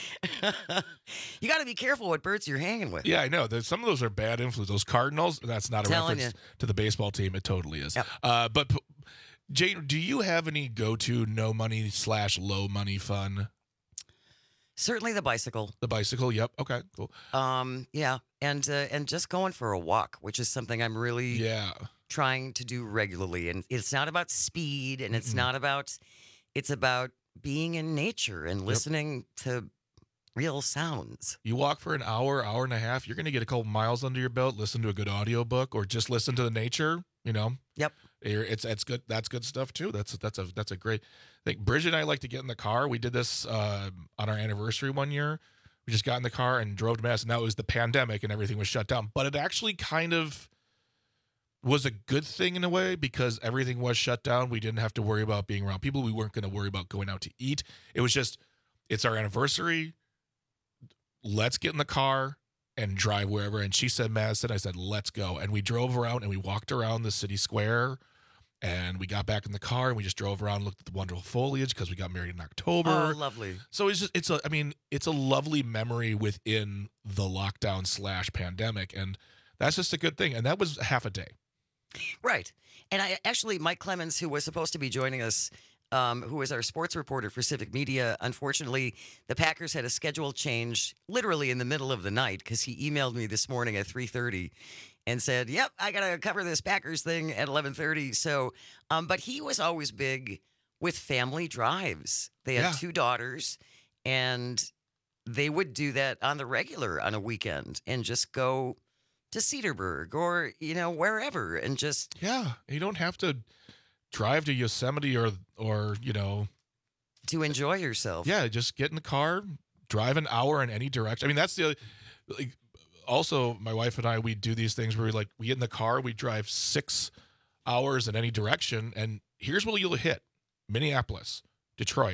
you got to be careful what birds you're hanging with. Yeah, I know. There's, some of those are bad influence. Those Cardinals, that's not a Telling reference you. to the baseball team. It totally is. Yep. Uh, but p- Jane, do you have any go-to no money slash low money fun? Certainly the bicycle. The bicycle. Yep. Okay. Cool. Um, yeah, and uh, and just going for a walk, which is something I'm really Yeah. trying to do regularly. And it's not about speed, and it's Mm-mm. not about. It's about being in nature and listening to real sounds. You walk for an hour, hour and a half. You're going to get a couple miles under your belt. Listen to a good audiobook, or just listen to the nature. You know. Yep. You're- It's it's good. That's good stuff too. That's that's a that's a great thing. Bridget and I like to get in the car. We did this uh, on our anniversary one year. We just got in the car and drove to Mass. And now it was the pandemic and everything was shut down. But it actually kind of was a good thing in a way because everything was shut down. We didn't have to worry about being around people. We weren't going to worry about going out to eat. It was just, it's our anniversary. Let's get in the car and drive wherever. And she said Madison. I said, let's go. And we drove around and we walked around the city square. And we got back in the car and we just drove around and looked at the wonderful foliage because we got married in October. Oh, lovely. So it's just, it's a, I mean, it's a lovely memory within the lockdown slash pandemic. And that's just a good thing. And that was half a day. Right. And I actually, Mike Clemens, who was supposed to be joining us, um, who was our sports reporter for Civic Media, unfortunately, the Packers had a schedule change literally in the middle of the night because he emailed me this morning at three thirty and said, yep, I got to cover this Packers thing at eleven thirty. So, um, but he was always big with family drives. They had Yeah. two daughters, and they would do that on the regular on a weekend and just go to Cedarburg or, you know, wherever and just. Yeah. You don't have to drive to Yosemite or, or, you know, to enjoy yourself. Yeah. Just get in the car, drive an hour in any direction. I mean, that's the, like, also my wife and I, we do these things where we like, we get in the car, we drive six hours in any direction. And here's what you'll hit: Minneapolis, Detroit,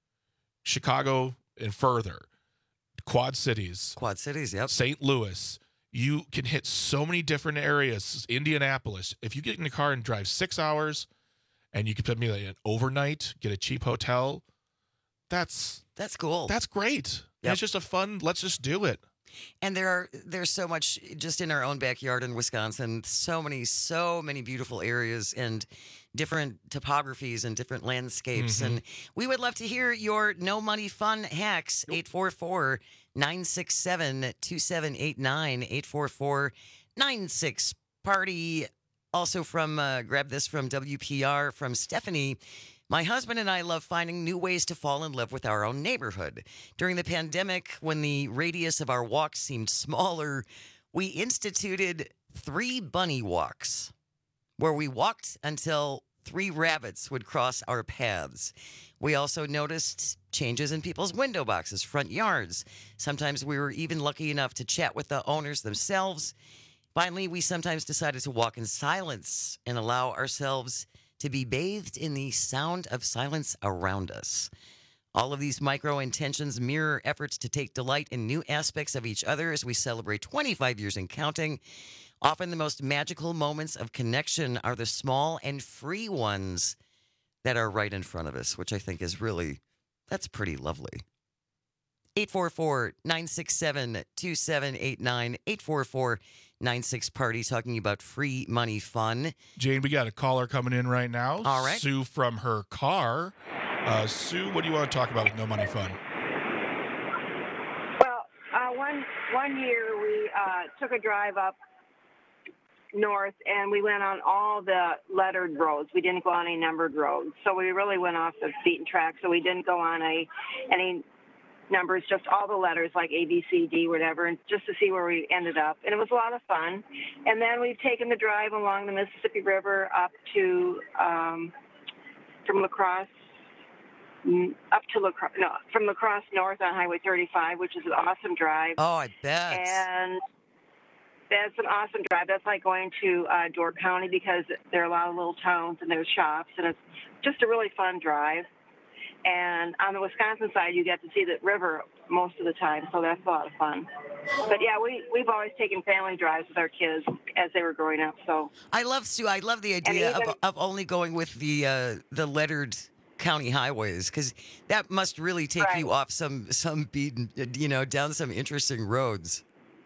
Chicago, and further, Quad Cities, Quad Cities. Yep. Saint Louis. You can hit so many different areas. Indianapolis. If you get in the car and drive six hours and you can put me like an overnight, get a cheap hotel, that's that's cool. That's great. Yep. It's just a fun, let's just do it. And there are there's so much just in our own backyard in Wisconsin, so many, so many beautiful areas and different topographies and different landscapes. Mhm. And we would love to hear your no money fun hacks. eight four four, nine six seven, two seven eight nine, eight four four, nine six party. Also from uh, grab this from W P R from Stephanie. My husband and I love finding new ways to fall in love with our own neighborhood. During the pandemic, when the radius of our walks seemed smaller, we instituted three bunny walks, where we walked until three rabbits would cross our paths. We also noticed changes in people's window boxes, front yards. Sometimes we were even lucky enough to chat with the owners themselves. Finally, we sometimes decided to walk in silence and allow ourselves to be bathed in the sound of silence around us. All of these micro intentions mirror efforts to take delight in new aspects of each other as we celebrate twenty-five years and counting. Often the most magical moments of connection are the small and free ones that are right in front of us, which I think is really, that's pretty lovely. eight four four, nine six seven, two seven eight nine, eight four four, nine six party, talking about free money fun. Jane, we got a caller coming in right now. All right. Sue from her car. Uh, Sue, what do you want to talk about with No Money Fun? Well, uh, one one year we uh, took a drive up north, and we went on all the lettered roads. We didn't go on any numbered roads, so we really went off the beaten track. So we didn't go on a any numbers, just all the letters like A, B, C, D, whatever, and just to see where we ended up. And it was a lot of fun. And then we've taken the drive along the Mississippi River up to um, from La Crosse. Up to La Crosse, no, from La Crosse north on Highway thirty-five, which is an awesome drive. Oh, I bet. And that's an awesome drive. That's like going to uh, Door County because there are a lot of little towns and there's shops, and it's just a really fun drive. And on the Wisconsin side, you get to see the river most of the time, so that's a lot of fun. But yeah, we we've always taken family drives with our kids as they were growing up. So I love Sue. I love the idea even, of, of only going with the uh, the lettered county highways, because that must really take right. you off some some beaten, you know, down some interesting roads.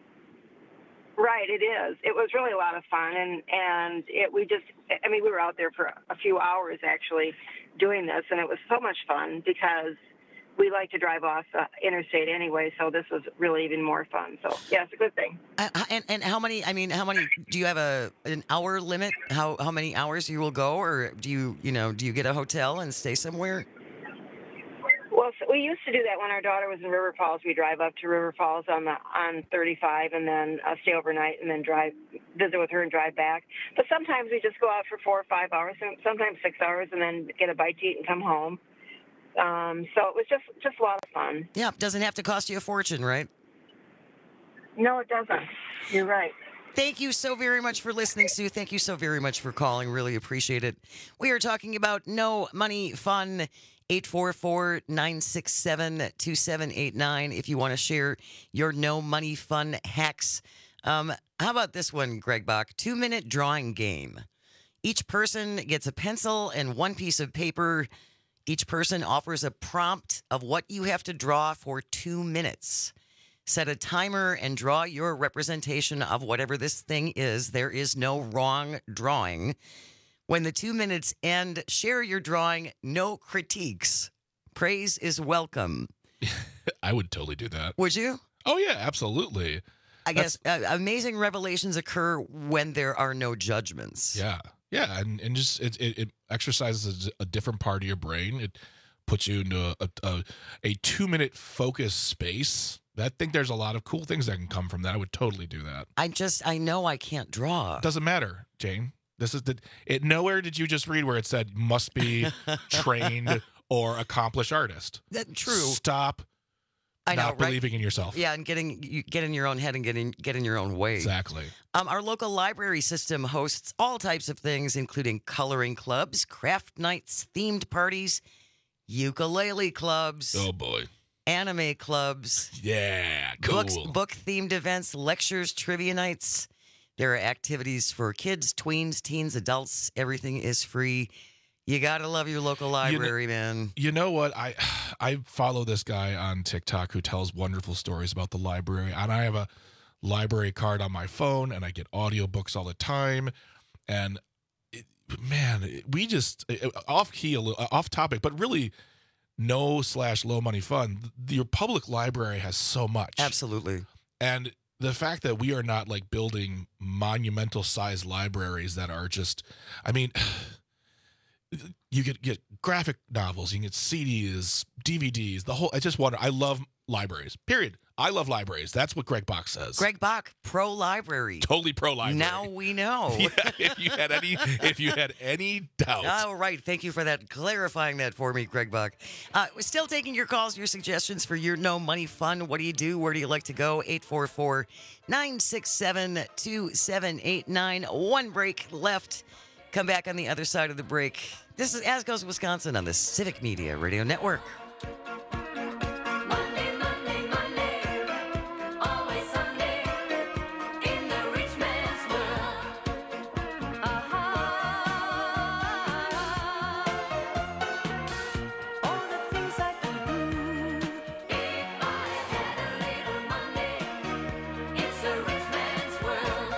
Right, it is. It was really a lot of fun, and and it we just I mean we were out there for a few hours actually doing this, and it was so much fun because we like to drive off the interstate anyway, so this was really even more fun. So yeah, it's a good thing. Uh, and and how many? I mean, how many? Do you have a an hour limit? How how many hours you will go, or do you you know do you get a hotel and stay somewhere? Well, so we used to do that when our daughter was in River Falls. We drive up to River Falls on the on thirty-five, and then uh, stay overnight, and then drive visit with her and drive back. But sometimes we just go out for four or five hours, sometimes six hours, and then get a bite to eat and come home. Um, so it was just, just a lot of fun. Yeah, doesn't have to cost you a fortune, right? No, it doesn't. You're right. Thank you so very much for listening, Sue. Thank you so very much for calling. Really appreciate it. We are talking about No Money Fun. eight four four, nine six seven, two seven eight nine if you want to share your No Money Fun hacks. Um, how about this one, Greg Bach? Two-minute drawing game. Each person gets a pencil and one piece of paper. Each person offers a prompt of what you have to draw for two minutes. Set a timer and draw your representation of whatever this thing is. There is no wrong drawing. When the two minutes end, share your drawing. No critiques. Praise is welcome. I would totally do that. Would you? Oh, yeah, absolutely. I That's, guess uh, amazing revelations occur when there are no judgments. Yeah. Yeah, and, and just it, it, it exercises a, a different part of your brain. It puts you into a, a, a two-minute focus space. I think there's a lot of cool things that can come from that. I would totally do that. I just, I know I can't draw. Doesn't matter, Jane. This is the, it. Nowhere did you just read where it said must be trained or accomplished artist. That's true. Stop I know, not right? believing in yourself. Yeah, and getting you get in your own head and getting get in your own way. Exactly. Um, our local library system hosts all types of things, including coloring clubs, craft nights, themed parties, ukulele clubs. Oh boy. Anime clubs. Yeah, cool. Books, book-themed events, lectures, trivia nights. There are activities for kids, tweens, teens, adults. Everything is free. You gotta love your local library, you know, man. You know what? I I follow this guy on TikTok who tells wonderful stories about the library, and I have a library card on my phone, and I get audiobooks all the time. And it, man, we just off key, a little, off topic, but really no slash low money fun. Your public library has so much, absolutely, and the fact that we are not like building monumental size libraries that are just, I mean. You could get graphic novels, you can get C Ds, D V Ds, the whole. I just wonder. I love libraries. Period. I love libraries. That's what Greg Bach says. Greg Bach, pro library. Totally pro library. Now we know. Yeah, if you had any, if you had any doubt. All right. Thank you for that, clarifying that for me, Greg Bach. Uh, we're still taking your calls, your suggestions for your No Money Fun. What do you do? Where do you like to go? eight four four, nine six seven, two seven eight nine. One break left. Come back on the other side of the break. This is As Goes Wisconsin on the Civic Media Radio Network. Monday, Monday, Monday, always Sunday, in the rich man's world. Uh-huh. All the things I could do if I had a little money. It's a rich man's world.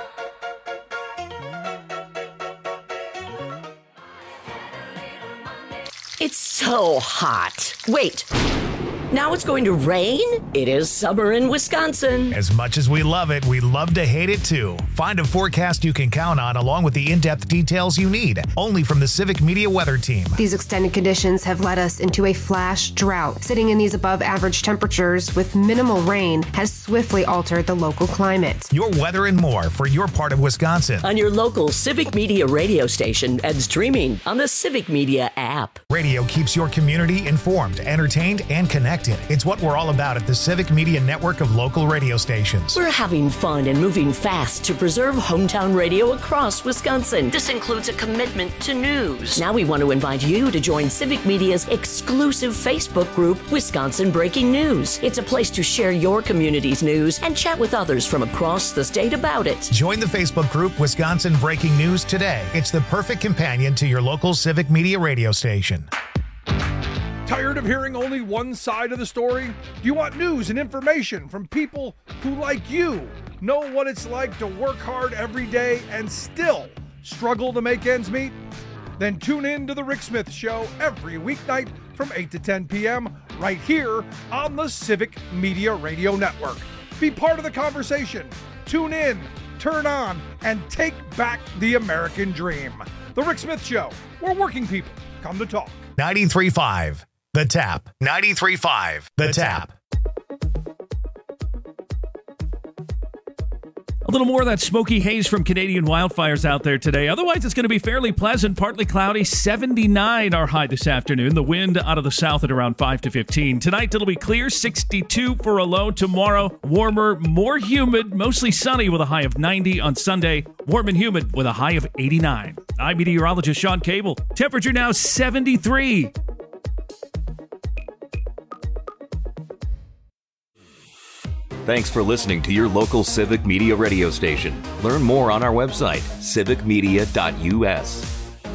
It's so hot. Wait. Now it's going to rain? It is summer in Wisconsin. As much as we love it, we love to hate it too. Find a forecast you can count on along with the in-depth details you need. Only from the Civic Media Weather Team. These extended conditions have led us into a flash drought. Sitting in these above average temperatures with minimal rain has swiftly altered the local climate. Your weather and more for your part of Wisconsin. On your local Civic Media radio station and streaming on the Civic Media app. Radio keeps your community informed, entertained, and connected. It's what we're all about at the Civic Media network of local radio stations. We're having fun and moving fast to preserve hometown radio across Wisconsin. This includes a commitment to news. Now we want to invite you to join Civic Media's exclusive Facebook group, Wisconsin Breaking News. It's a place to share your community's news and chat with others from across the state about it. Join the Facebook group Wisconsin Breaking News today. It's the perfect companion to your local Civic Media radio station. Tired of hearing only one side of the story? Do you want news and information from people who, like you, know what it's like to work hard every day and still struggle to make ends meet? Then tune in to The Rick Smith Show every weeknight from eight to ten p.m. right here on the Civic Media Radio Network. Be part of the conversation. Tune in, turn on, and take back the American dream. The Rick Smith Show, where working people come to talk. ninety-three point five The Tap. ninety-three point five The Tap. A little more of that smoky haze from Canadian wildfires out there today. Otherwise, it's going to be fairly pleasant, partly cloudy. seventy-nine our high this afternoon. The wind out of the south at around five to fifteen. Tonight, it'll be clear, sixty-two for a low. Tomorrow, warmer, more humid, mostly sunny with a high of ninety. On Sunday, warm and humid with a high of eighty-nine. I'm meteorologist Sean Cable. Temperature now seventy-three. Thanks for listening to your local Civic Media radio station. Learn more on our website, civic media dot u s.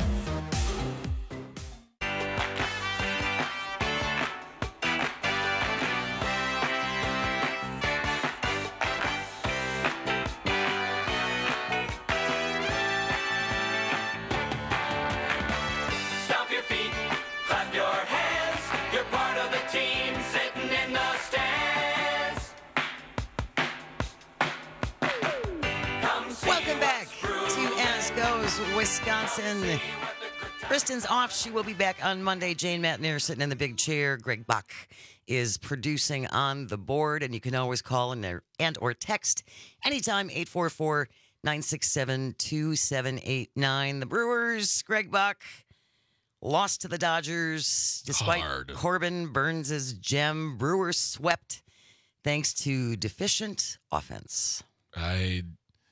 Stomp your feet, clap your hands. You're part of the team sitting in the stands. Welcome back to As Goes Wisconsin. Kristen's off. She will be back on Monday. Jane Matner sitting in the big chair. Greg Buck is producing on the board, and you can always call in there and or text anytime, eight four four, nine six seven, two seven eight nine. The Brewers, Greg Buck, lost to the Dodgers despite Hard. Corbin Burns' gem. Brewers swept thanks to deficient offense. I.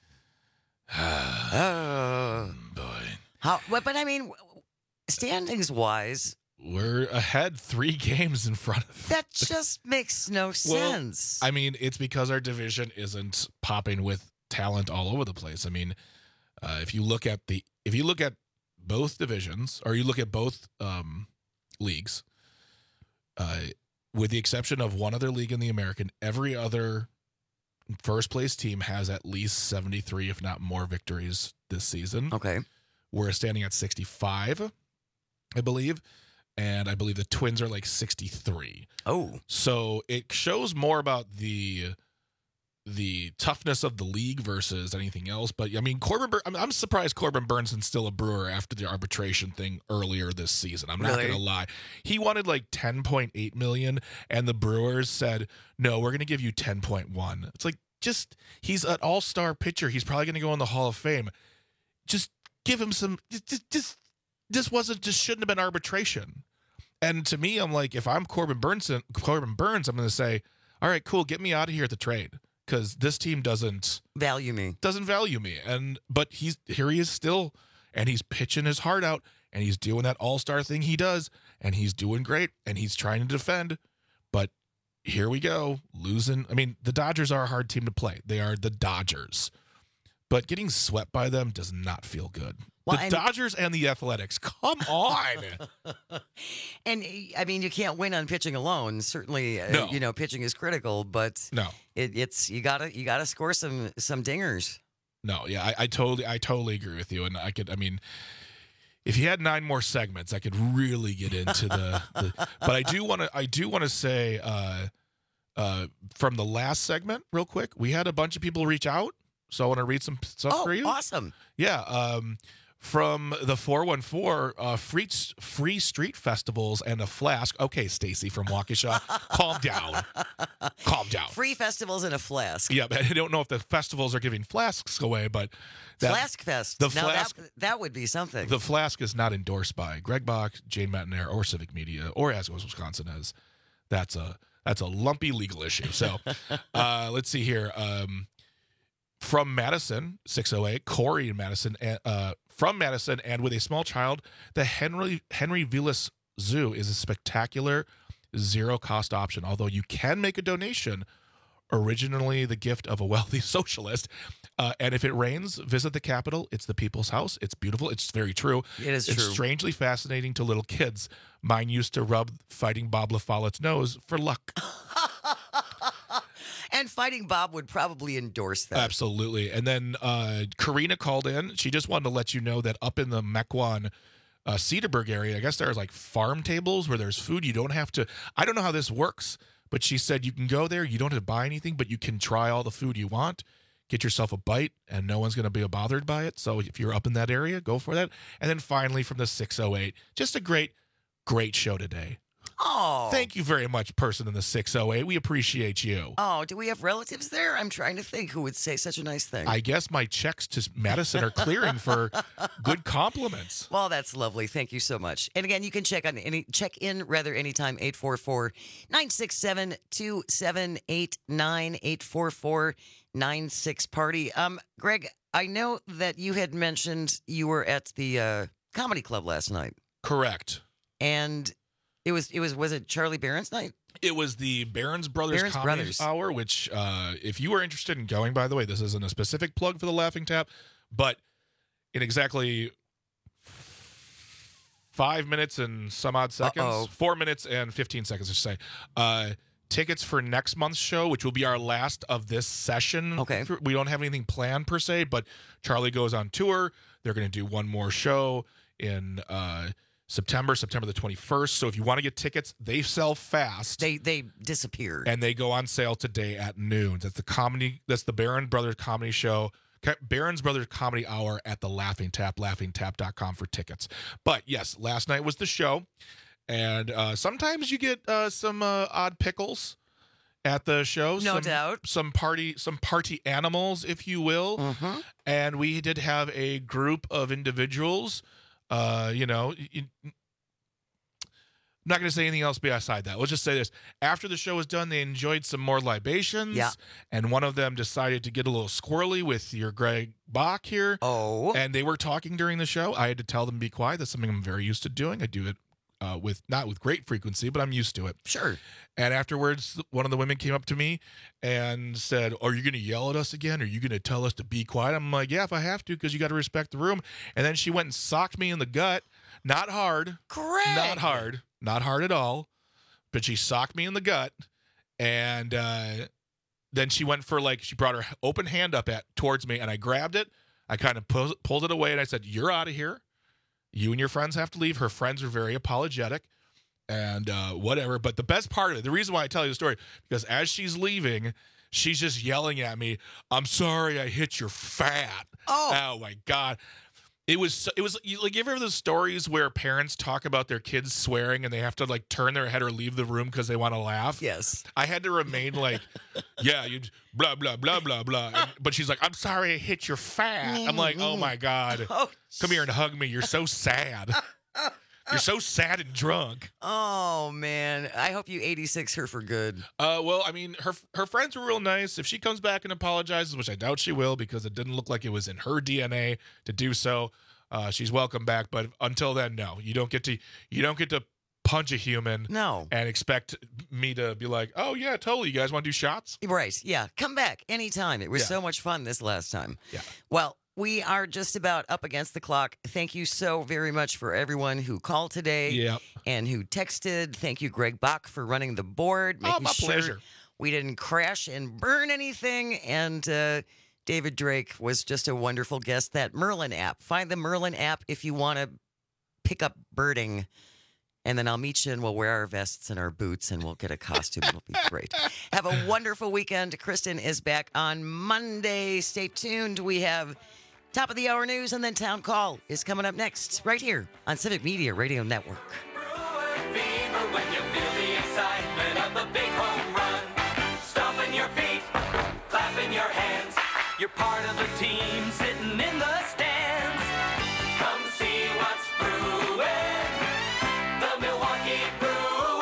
Oh boy. How? But, but I mean, standings wise, We're ahead three games in front of that just makes no sense. Well, I mean, it's because our division isn't popping with talent all over the place. I mean, uh, if you look at the if you look at both divisions, or you look at both um, leagues, uh, with the exception of one other league in the American, every other first place team has at least seventy-three, if not more, victories this season. Okay. We're standing at sixty-five, I believe. And I believe the Twins are like sixty-three. Oh. So it shows more about the the toughness of the league versus anything else. But, I mean, Corbin, Bur- I'm, I'm surprised Corbin Burns is still a Brewer after the arbitration thing earlier this season. I'm not Really? going to lie. He wanted like ten point eight million dollars, and the Brewers said, no, we're going to give you ten point one. It's like, just, he's an all-star pitcher. He's probably going to go in the Hall of Fame. Just give him some, just, just, this wasn't, just shouldn't have been arbitration. And to me, I'm like, if I'm Corbin Burns, Corbin Burns, I'm going to say, all right, cool, get me out of here at the trade, because this team doesn't value me. Doesn't value me. And but he's here. He is still, and he's pitching his heart out, and he's doing that all-star thing he does, and he's doing great, and he's trying to defend. But here we go, losing. I mean, the Dodgers are a hard team to play. They are the Dodgers, but getting swept by them does not feel good. Well, the and- Dodgers and the Athletics. Come on. And, I mean, you can't win on pitching alone. Certainly, uh, No. you know, pitching is critical, but No. it, it's you gotta you gotta score some some dingers. No, yeah, I, I totally, I totally agree with you, and I could, I mean, if you had nine more segments, I could really get into the. the but I do want to, I do want to say, uh, uh, from the last segment, real quick, we had a bunch of people reach out, so I want to read some stuff Oh, for you. awesome! Yeah, um, From the four one four, uh, free, free street festivals and a flask. Okay, Stacy from Waukesha, calm down. Calm down. Free festivals and a flask. Yeah, but I don't know if the festivals are giving flasks away, but that, Flask Fest. The now flask, that, that would be something. the flask is not endorsed by Greg Bach, Jane Metnair, or Civic Media, or As Goes Wisconsin. As that's a that's a lumpy legal issue. So uh, let's see here. Um, from Madison, six oh eight, Corey in Madison, uh, from Madison, and with a small child, the Henry Henry Vilas Zoo is a spectacular zero-cost option, although you can make a donation, originally the gift of a wealthy socialist. Uh, and if it rains, visit the Capitol. It's the people's house. It's beautiful. It's very true. It is it's true. strangely fascinating to little kids. Mine used to rub Fighting Bob LaFollette's nose for luck. And Fighting Bob would probably endorse that. Absolutely. And then uh, Karina called in. She just wanted to let you know that up in the Mequon, uh, Cedarburg area, I guess there's like farm tables where there's food. You don't have to, I don't know how this works, but she said you can go there. You don't have to buy anything, but you can try all the food you want. Get yourself a bite, and no one's going to be bothered by it. So if you're up in that area, go for that. And then finally from the six oh eight, just a great, great show today. Oh. Thank you very much, person in the six oh eight. We appreciate you. Oh, do we have relatives there? I'm trying to think who would say such a nice thing. I guess my checks to Madison are clearing for good compliments. Well, that's lovely. Thank you so much. And again, you can check on any check in rather anytime eight four four, nine six seven, two seven eight nine eight four four nine six party. Um, Greg, I know that you had mentioned you were at the uh, comedy club last night. Correct. And it was it was was it Charlie Barron's night? It was the Barron's Brothers Barron's Comedy Brothers. Hour, which uh, if you are interested in going, by the way, this isn't a specific plug for the Laughing Tap, but in exactly five minutes and some odd seconds, Uh-oh. four minutes and fifteen seconds, I should say, uh, tickets for next month's show, which will be our last of this session. Okay. We don't have anything planned per se, but Charlie goes on tour. They're going to do one more show in uh, September, September the twenty-first. So if you want to get tickets, they sell fast. They they disappeared. And they go on sale today at noon. That's the comedy. That's the Barron Brothers Comedy Show. Barron's Brothers Comedy Hour at the Laughing Tap, laughing tap dot com for tickets. But yes, last night was the show. And uh, sometimes you get uh, some uh, odd pickles at the show. No some, doubt. Some party, some party animals, if you will. Mm-hmm. And we did have a group of individuals. Uh, you know, you, I'm not going to say anything else beside that. Let's just say this. After the show was done, they enjoyed some more libations. Yeah. And one of them decided to get a little squirrely with your Greg Bach here. Oh. And they were talking during the show. I had to tell them to be quiet. That's something I'm very used to doing. I do it uh, with, not with great frequency, but I'm used to it. Sure. And afterwards, one of the women came up to me and said, are you going to yell at us again? Are you going to tell us to be quiet? I'm like, yeah, if I have to, because you got to respect the room. And then she went and socked me in the gut. Not hard. Correct. Not hard. Not hard at all. But she socked me in the gut. And uh, then she went for like, she brought her open hand up at towards me, and I grabbed it. I kind of pull, pulled it away, and I said, you're out of here. You and your friends have to leave. Her friends are very apologetic. And uh, whatever. But the best part of it, the reason why I tell you the story, because as she's leaving, she's just yelling at me, I'm sorry I hit your fat. Oh, oh my God. It was, it was like, you ever have those stories where parents talk about their kids swearing and they have to like turn their head or leave the room because they want to laugh? Yes. I had to remain like, yeah, you blah, blah, blah, blah, blah. And, but she's like, I'm sorry I hit your fat. I'm like, oh my God. Oh, come here and hug me. You're so sad. You're so sad and drunk. Oh man, I hope you eighty-six her for good. Uh, well, I mean, her her friends were real nice. If she comes back and apologizes, which I doubt she will, because it didn't look like it was in her D N A to do so, uh, she's welcome back. But until then, no, you don't get to you don't get to punch a human, no, and expect me to be like, oh yeah, totally. You guys want to do shots? Right? Yeah, come back anytime. It was Yeah. so much fun this last time. Yeah. Well. We are just about up against the clock. Thank you so very much for everyone who called today Yep. and who texted. Thank you, Greg Bach, for running the board, making Oh, my sure pleasure. we didn't crash and burn anything. And uh, David Drake was just a wonderful guest. That Merlin app. Find the Merlin app if you want to pick up birding. And then I'll meet you and we'll wear our vests and our boots and we'll get a costume. It'll be great. Have a wonderful weekend. Kristen is back on Monday. Stay tuned. We have Top of the hour news and then Town Call is coming up next, right here on Civic Media Radio Network. Fever when you feel the excitement of the big home run. Stomping your feet, clapping your hands. You're part of the team sitting in the stands. Come see what's brewing. The Milwaukee Brewers.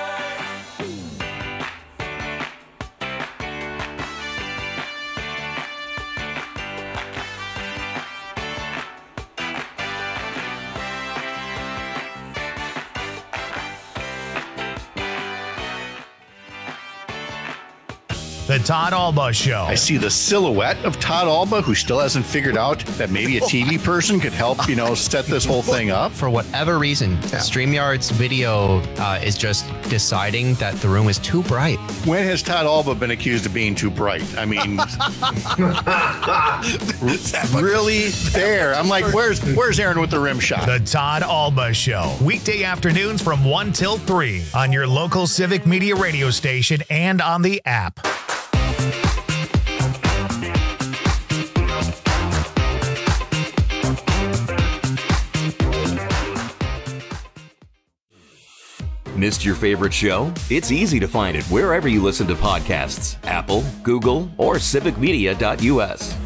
The Todd Alba Show. I see the silhouette of Todd Alba, who still hasn't figured out that maybe a T V person could help, you know, set this whole thing up. For whatever reason, yeah. StreamYard's video uh, is just deciding that the room is too bright. When has Todd Alba been accused of being too bright? I mean, really there. I'm like, where's where's Aaron with the rim shot? The Todd Alba Show. Weekday afternoons from one till three on your local Civic Media radio station and on the app. Missed your favorite show? It's easy to find it wherever you listen to podcasts. Apple, Google, or civic media dot U S.